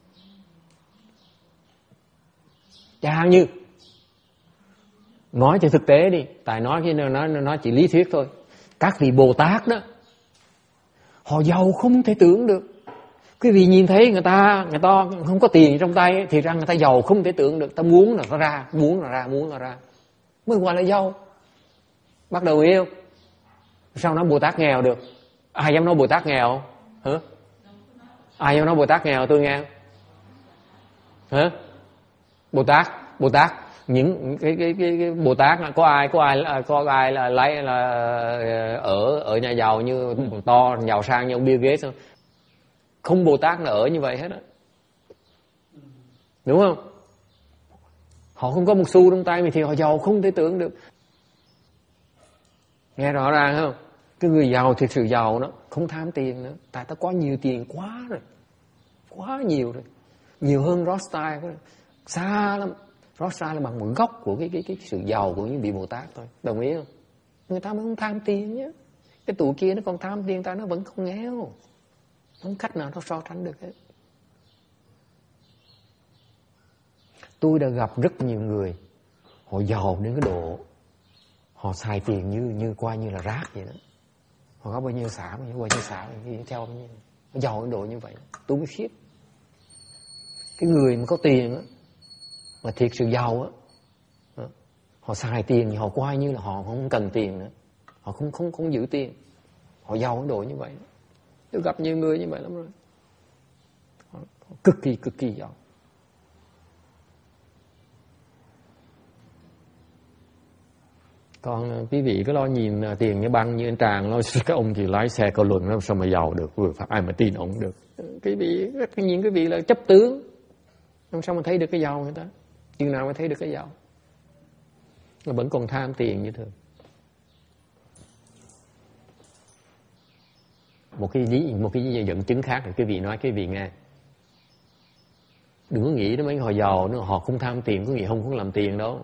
Chẳng hạn như nói cho thực tế đi, tại nói chỉ lý thuyết thôi. Các vị Bồ Tát đó, họ giàu không thể tưởng được. Quý vị nhìn thấy người ta không có tiền trong tay thì ra người ta giàu không thể tưởng được. Ta muốn là nó ra, muốn là ra mới gọi là giàu. Bắt đầu hiểu? Sao nói Bồ Tát nghèo được? Ai dám nói Bồ Tát nghèo? Hả? Ai dám nói Bồ Tát nghèo tôi nghe? Hả? Bồ Tát những cái Bồ Tát có ai là lấy là ở nhà giàu như to giàu sang như ông Bill Gates không? Không Bồ Tát là ở như vậy hết á. Đúng không? Họ không có một xu trong tay thì họ giàu không thể tưởng được. Nghe rõ ràng không? Cái người giàu thực sự giàu đó không tham tiền nữa, tại ta có nhiều tiền quá rồi, quá nhiều rồi, nhiều hơn Rothschild, xa lắm. Rothschild là bằng một góc của cái sự giàu của những vị Bồ Tát thôi, đồng ý không? Người ta mới không tham tiền nhé. Cái tụi kia nó còn tham tiền, ta nó vẫn không nghèo, không cách nào nó so sánh được hết. Tôi đã gặp rất nhiều người họ giàu đến cái độ họ xài tiền như coi như là rác vậy đó. Họ có bao nhiêu xả, bao nhiêu xả, theo bao nhiêu. Họ giàu đến độ như vậy, tôi mới khiếp. Cái người mà có tiền á, mà thiệt sự giàu á, họ xài tiền, họ coi như là họ không cần tiền nữa, họ không giữ tiền, họ giàu đến độ như vậy. Tôi gặp nhiều người như vậy lắm rồi, họ cực kỳ giàu. Còn quý vị cứ lo nhìn tiền như băng như anh Tràng, lo cái ông thì lái xe cao luận làm sao mà giàu được, vừa phải ai mà tin ông được. Quý vị nhìn quý vị là chấp tướng, làm sao mà thấy được cái giàu người ta, chừng nào mới thấy được cái giàu, nó vẫn còn tham tiền như thường. Một cái dẫn chứng khác là quý vị nói quý vị nghe, đừng có nghĩ đó mấy họ giàu nữa họ không tham tiền, có nghĩ không làm tiền đâu.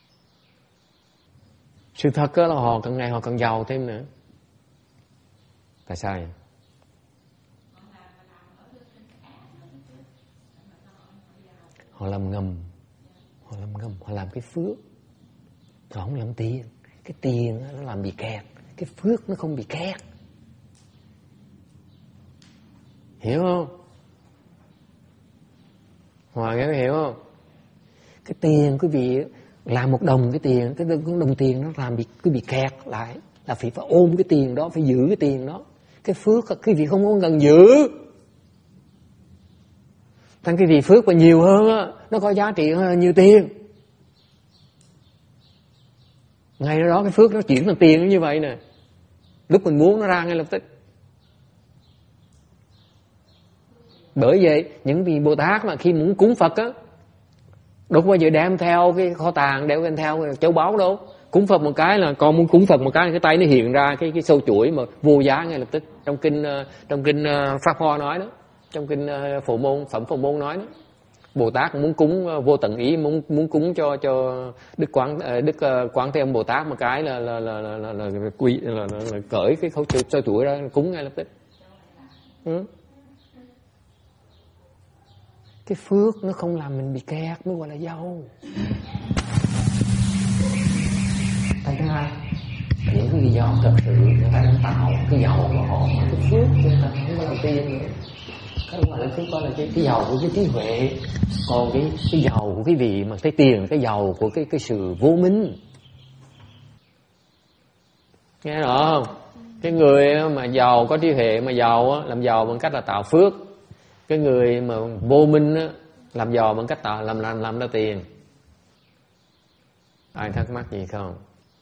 Sự thật là họ càng ngày họ càng giàu thêm nữa. Tại sao vậy? Họ làm ngầm, họ làm cái phước, họ không làm tiền. Cái tiền nó làm bị kẹt, cái phước nó không bị kẹt. Hiểu không? Hòa nghe hiểu không? Cái tiền quý vị làm một đồng cái tiền, cái đồng tiền nó làm cứ bị kẹt lại, là phải ôm cái tiền đó, phải giữ cái tiền đó. Cái phước cái vị không có cần giữ. Thành cái vị phước mà nhiều hơn á, nó có giá trị hơn nhiều tiền. Ngày đó cái phước nó chuyển thành tiền như vậy nè, lúc mình muốn nó ra ngay lập tức. Bởi vậy những vị Bồ Tát mà khi muốn cúng Phật á, đâu bao giờ đem theo cái kho tàng, đem theo châu báu đâu. Cúng Phật một cái là con muốn cúng Phật một cái tay nó hiện ra cái sâu chuỗi mà vô giá ngay lập tức. Trong kinh Pháp Hoa nói đó, trong kinh Phẩm Phổ Môn nói đó, Bồ Tát muốn cúng vô tận ý, muốn cúng cho Đức Quán Thế Âm Bồ Tát một cái là cởi cái sâu chuỗi ra cúng ngay lập tức. Cái phước nó không làm mình bị kẹt mới gọi là giàu. Tại thứ hai, những cái giàu thật sự người ta đang tạo cái giàu của họ, cái phước cho người ta không có làm tiền nữa. Cái gọi là phước, gọi là cái giàu của cái trí huệ. Còn cái giàu của cái vị mà cái tiền, cái giàu của cái sự vô minh. Nghe rõ không? Cái người mà giàu có trí huệ mà giàu làm giàu bằng cách là tạo phước. Cái người mà vô minh á, làm giàu bằng cách tạo làm ra tiền. Ai thắc mắc gì không?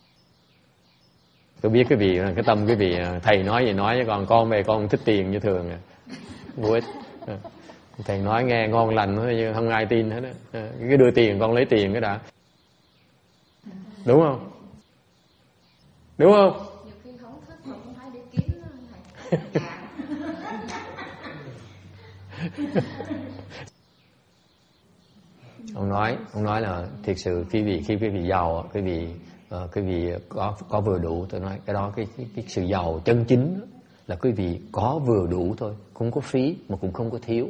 Tôi biết cái vị, cái tâm cái vị thầy nói gì nói, chứ còn con về con thích tiền như thường à. Vô ích. Thầy nói nghe ngon lành thôi, không ai tin hết á. Cái đưa tiền con lấy tiền cái đã. Đúng không? Đúng không? Nhiều khi không thích mà cũng phải đi kiếm nó. Ông nói là thiệt sự khi quý vị giàu, quý vị có vừa đủ. Tôi nói cái đó cái sự giàu chân chính là quý vị có vừa đủ thôi, không có phí mà cũng không có thiếu.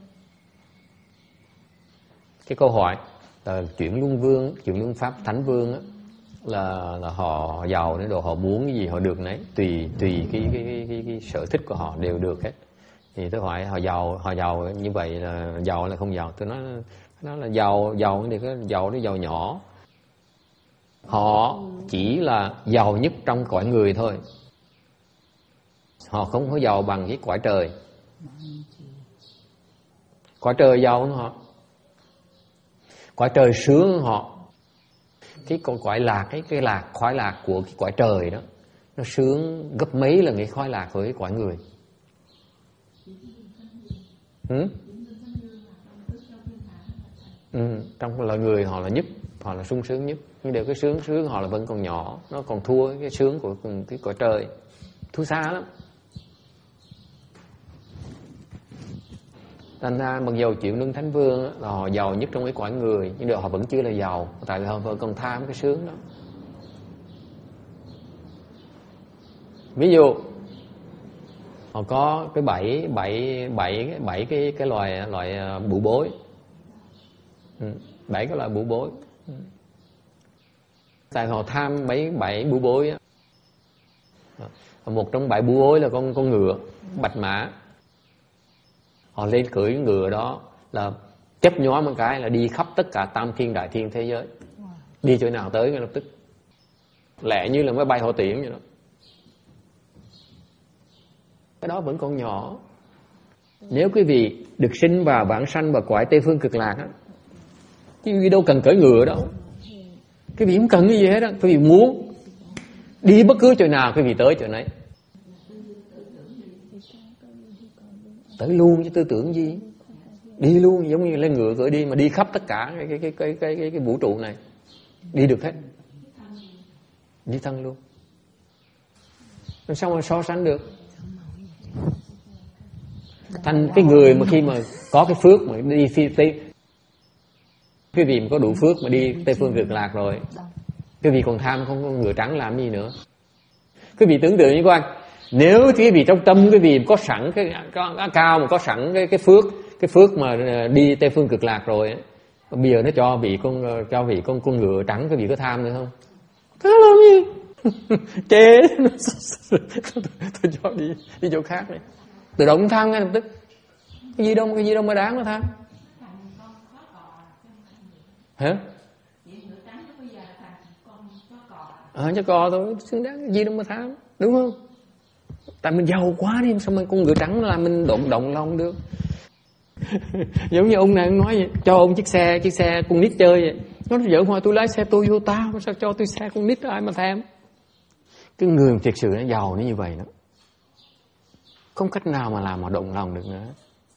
Cái câu hỏi là chuyển luân pháp thánh vương á, là họ giàu đến độ họ muốn cái gì họ được nấy, tùy cái sở thích của họ đều được hết. Thì tôi hỏi họ giàu như vậy là giàu là không giàu? Tôi nói nó là giàu thì cái giàu nó giàu nhỏ. Họ chỉ là giàu nhất trong cõi người thôi. Họ không có giàu bằng cái cõi trời. Cõi trời giàu hơn họ. Cõi trời sướng hơn họ. Cái con cõi lạc, cái lạc, khoái lạc của cái cõi trời đó, nó sướng gấp mấy lần cái khoái lạc của cái cõi người. Trong loài người họ là nhất, họ là sung sướng nhất. Nhưng đều cái sướng họ là vẫn còn nhỏ, nó còn thua cái sướng của cái cõi trời, thua xa lắm. Thành ra mặc dù chịu nương thánh vương là họ giàu nhất trong cái cõi người, nhưng đều họ vẫn chưa là giàu, tại vì họ vẫn còn tham cái sướng đó. Ví dụ họ có cái bảy cái loại bủ bối, 7 cái loại bủ bối. Tại họ tham bảy bủ bối á. Một trong 7 bủ bối là con ngựa bạch mã. Họ lên cưỡi ngựa đó là chấp nhó một cái là đi khắp tất cả tam thiên đại thiên thế giới, đi chỗ nào tới ngay lập tức, lẹ như là máy bay hộ tiễn vậy đó. Cái đó vẫn còn nhỏ. Nếu quý vị được sinh vào vãng sanh và cõi Tây Phương Cực Lạc á, quý vị đâu cần cưỡi ngựa đâu, quý vị không cần cái gì hết á. Quý vị muốn đi bất cứ chỗ nào quý vị tới chỗ nấy, tới luôn chứ tư tưởng gì, đi luôn, giống như lên ngựa cưỡi đi mà đi khắp tất cả cái vũ trụ này, đi được hết, đi thân luôn. Sao mà so sánh được? Thành cái người mà khi mà có cái phước mà đi quý vị mà có đủ phước mà đi Tây Phương Cực Lạc rồi, quý vị còn tham không có ngựa trắng làm gì nữa. Quý vị tưởng tượng như các anh, nếu quý vị trong tâm quý vị có sẵn cái cao mà có sẵn cái phước mà đi Tây Phương Cực Lạc rồi ấy, bây giờ nó cho vị con ngựa trắng, quý vị có tham nữa không? Có làm gì? Chê. Tôi cho đi chỗ khác này, tự động tham ngay lập tức. Cái gì đâu mà đáng mà tham. Hả? Cho cò thôi, xứng đáng, cái gì đâu mà tham, đúng không? Tại mình giàu quá đi, sao mà con ngựa trắng làm mình động lòng được. Giống như ông này nói vậy, cho ông chiếc xe con nít chơi vậy. Nó vợ hỏi tôi lái xe Toyota, sao cho tôi xe con nít, ai mà tham. Cái người thiệt sự nó giàu nó như vậy đó, không cách nào mà làm mà động lòng được nữa.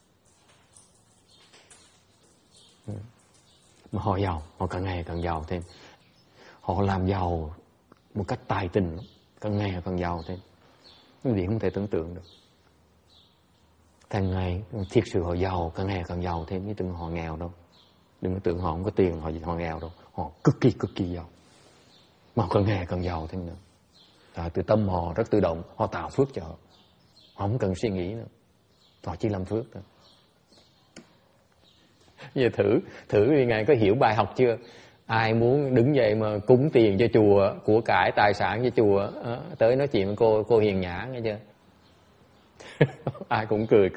Mà họ giàu, họ càng ngày càng giàu thêm. Họ làm giàu một cách tài tình, càng ngày càng giàu thêm. Quý vị không thể tưởng tượng được. Càng ngày thiệt sự họ giàu, càng ngày càng giàu thêm, chứ đừng họ nghèo đâu. Đừng có tưởng họ không có tiền, họ nghèo đâu. Họ cực kỳ giàu. Mà càng ngày càng giàu thêm nữa. Từ tâm họ rất tự động, họ tạo phước cho họ. Họ không cần suy nghĩ nữa, họ chỉ làm phước thôi. Giờ thử vì Ngài có hiểu bài học chưa? Ai muốn đứng dậy mà cúng tiền cho chùa, của cải tài sản cho chùa, tới nói chuyện với cô Hiền Nhã, nghe chưa? Ai cũng cười.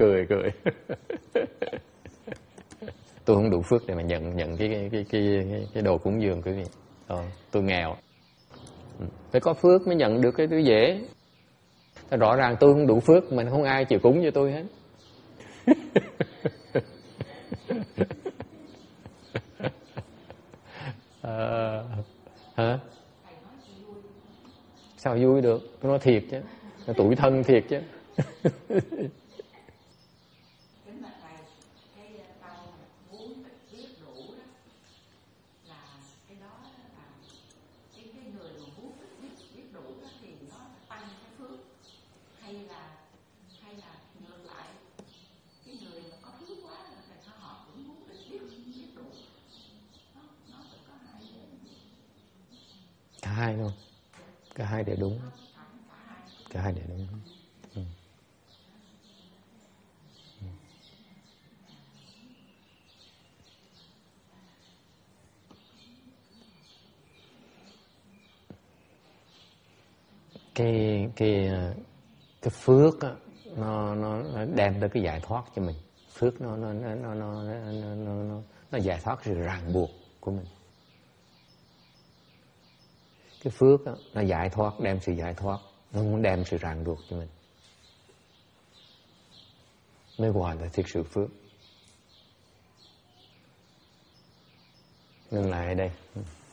Tôi không đủ phước để mà nhận cái đồ cúng dường quý vị. Tôi nghèo. Phải có phước mới nhận được cái thứ dễ. Rõ ràng tôi không đủ phước mà không ai chịu cúng cho tôi hết. Hả? Sao vui được? Tôi nói thiệt chứ, tủi thân thiệt chứ. Cả hai luôn, cả hai đều đúng, cả hai đều đúng. Cái phước á, nó đem tới cái giải thoát cho mình. Phước nó giải thoát sự ràng buộc của mình. Cái phước á, nó giải thoát, đem sự giải thoát, nó muốn đem sự ràng buộc cho mình, mới gọi là thiệt sự phước. Ngừng lại ở đây.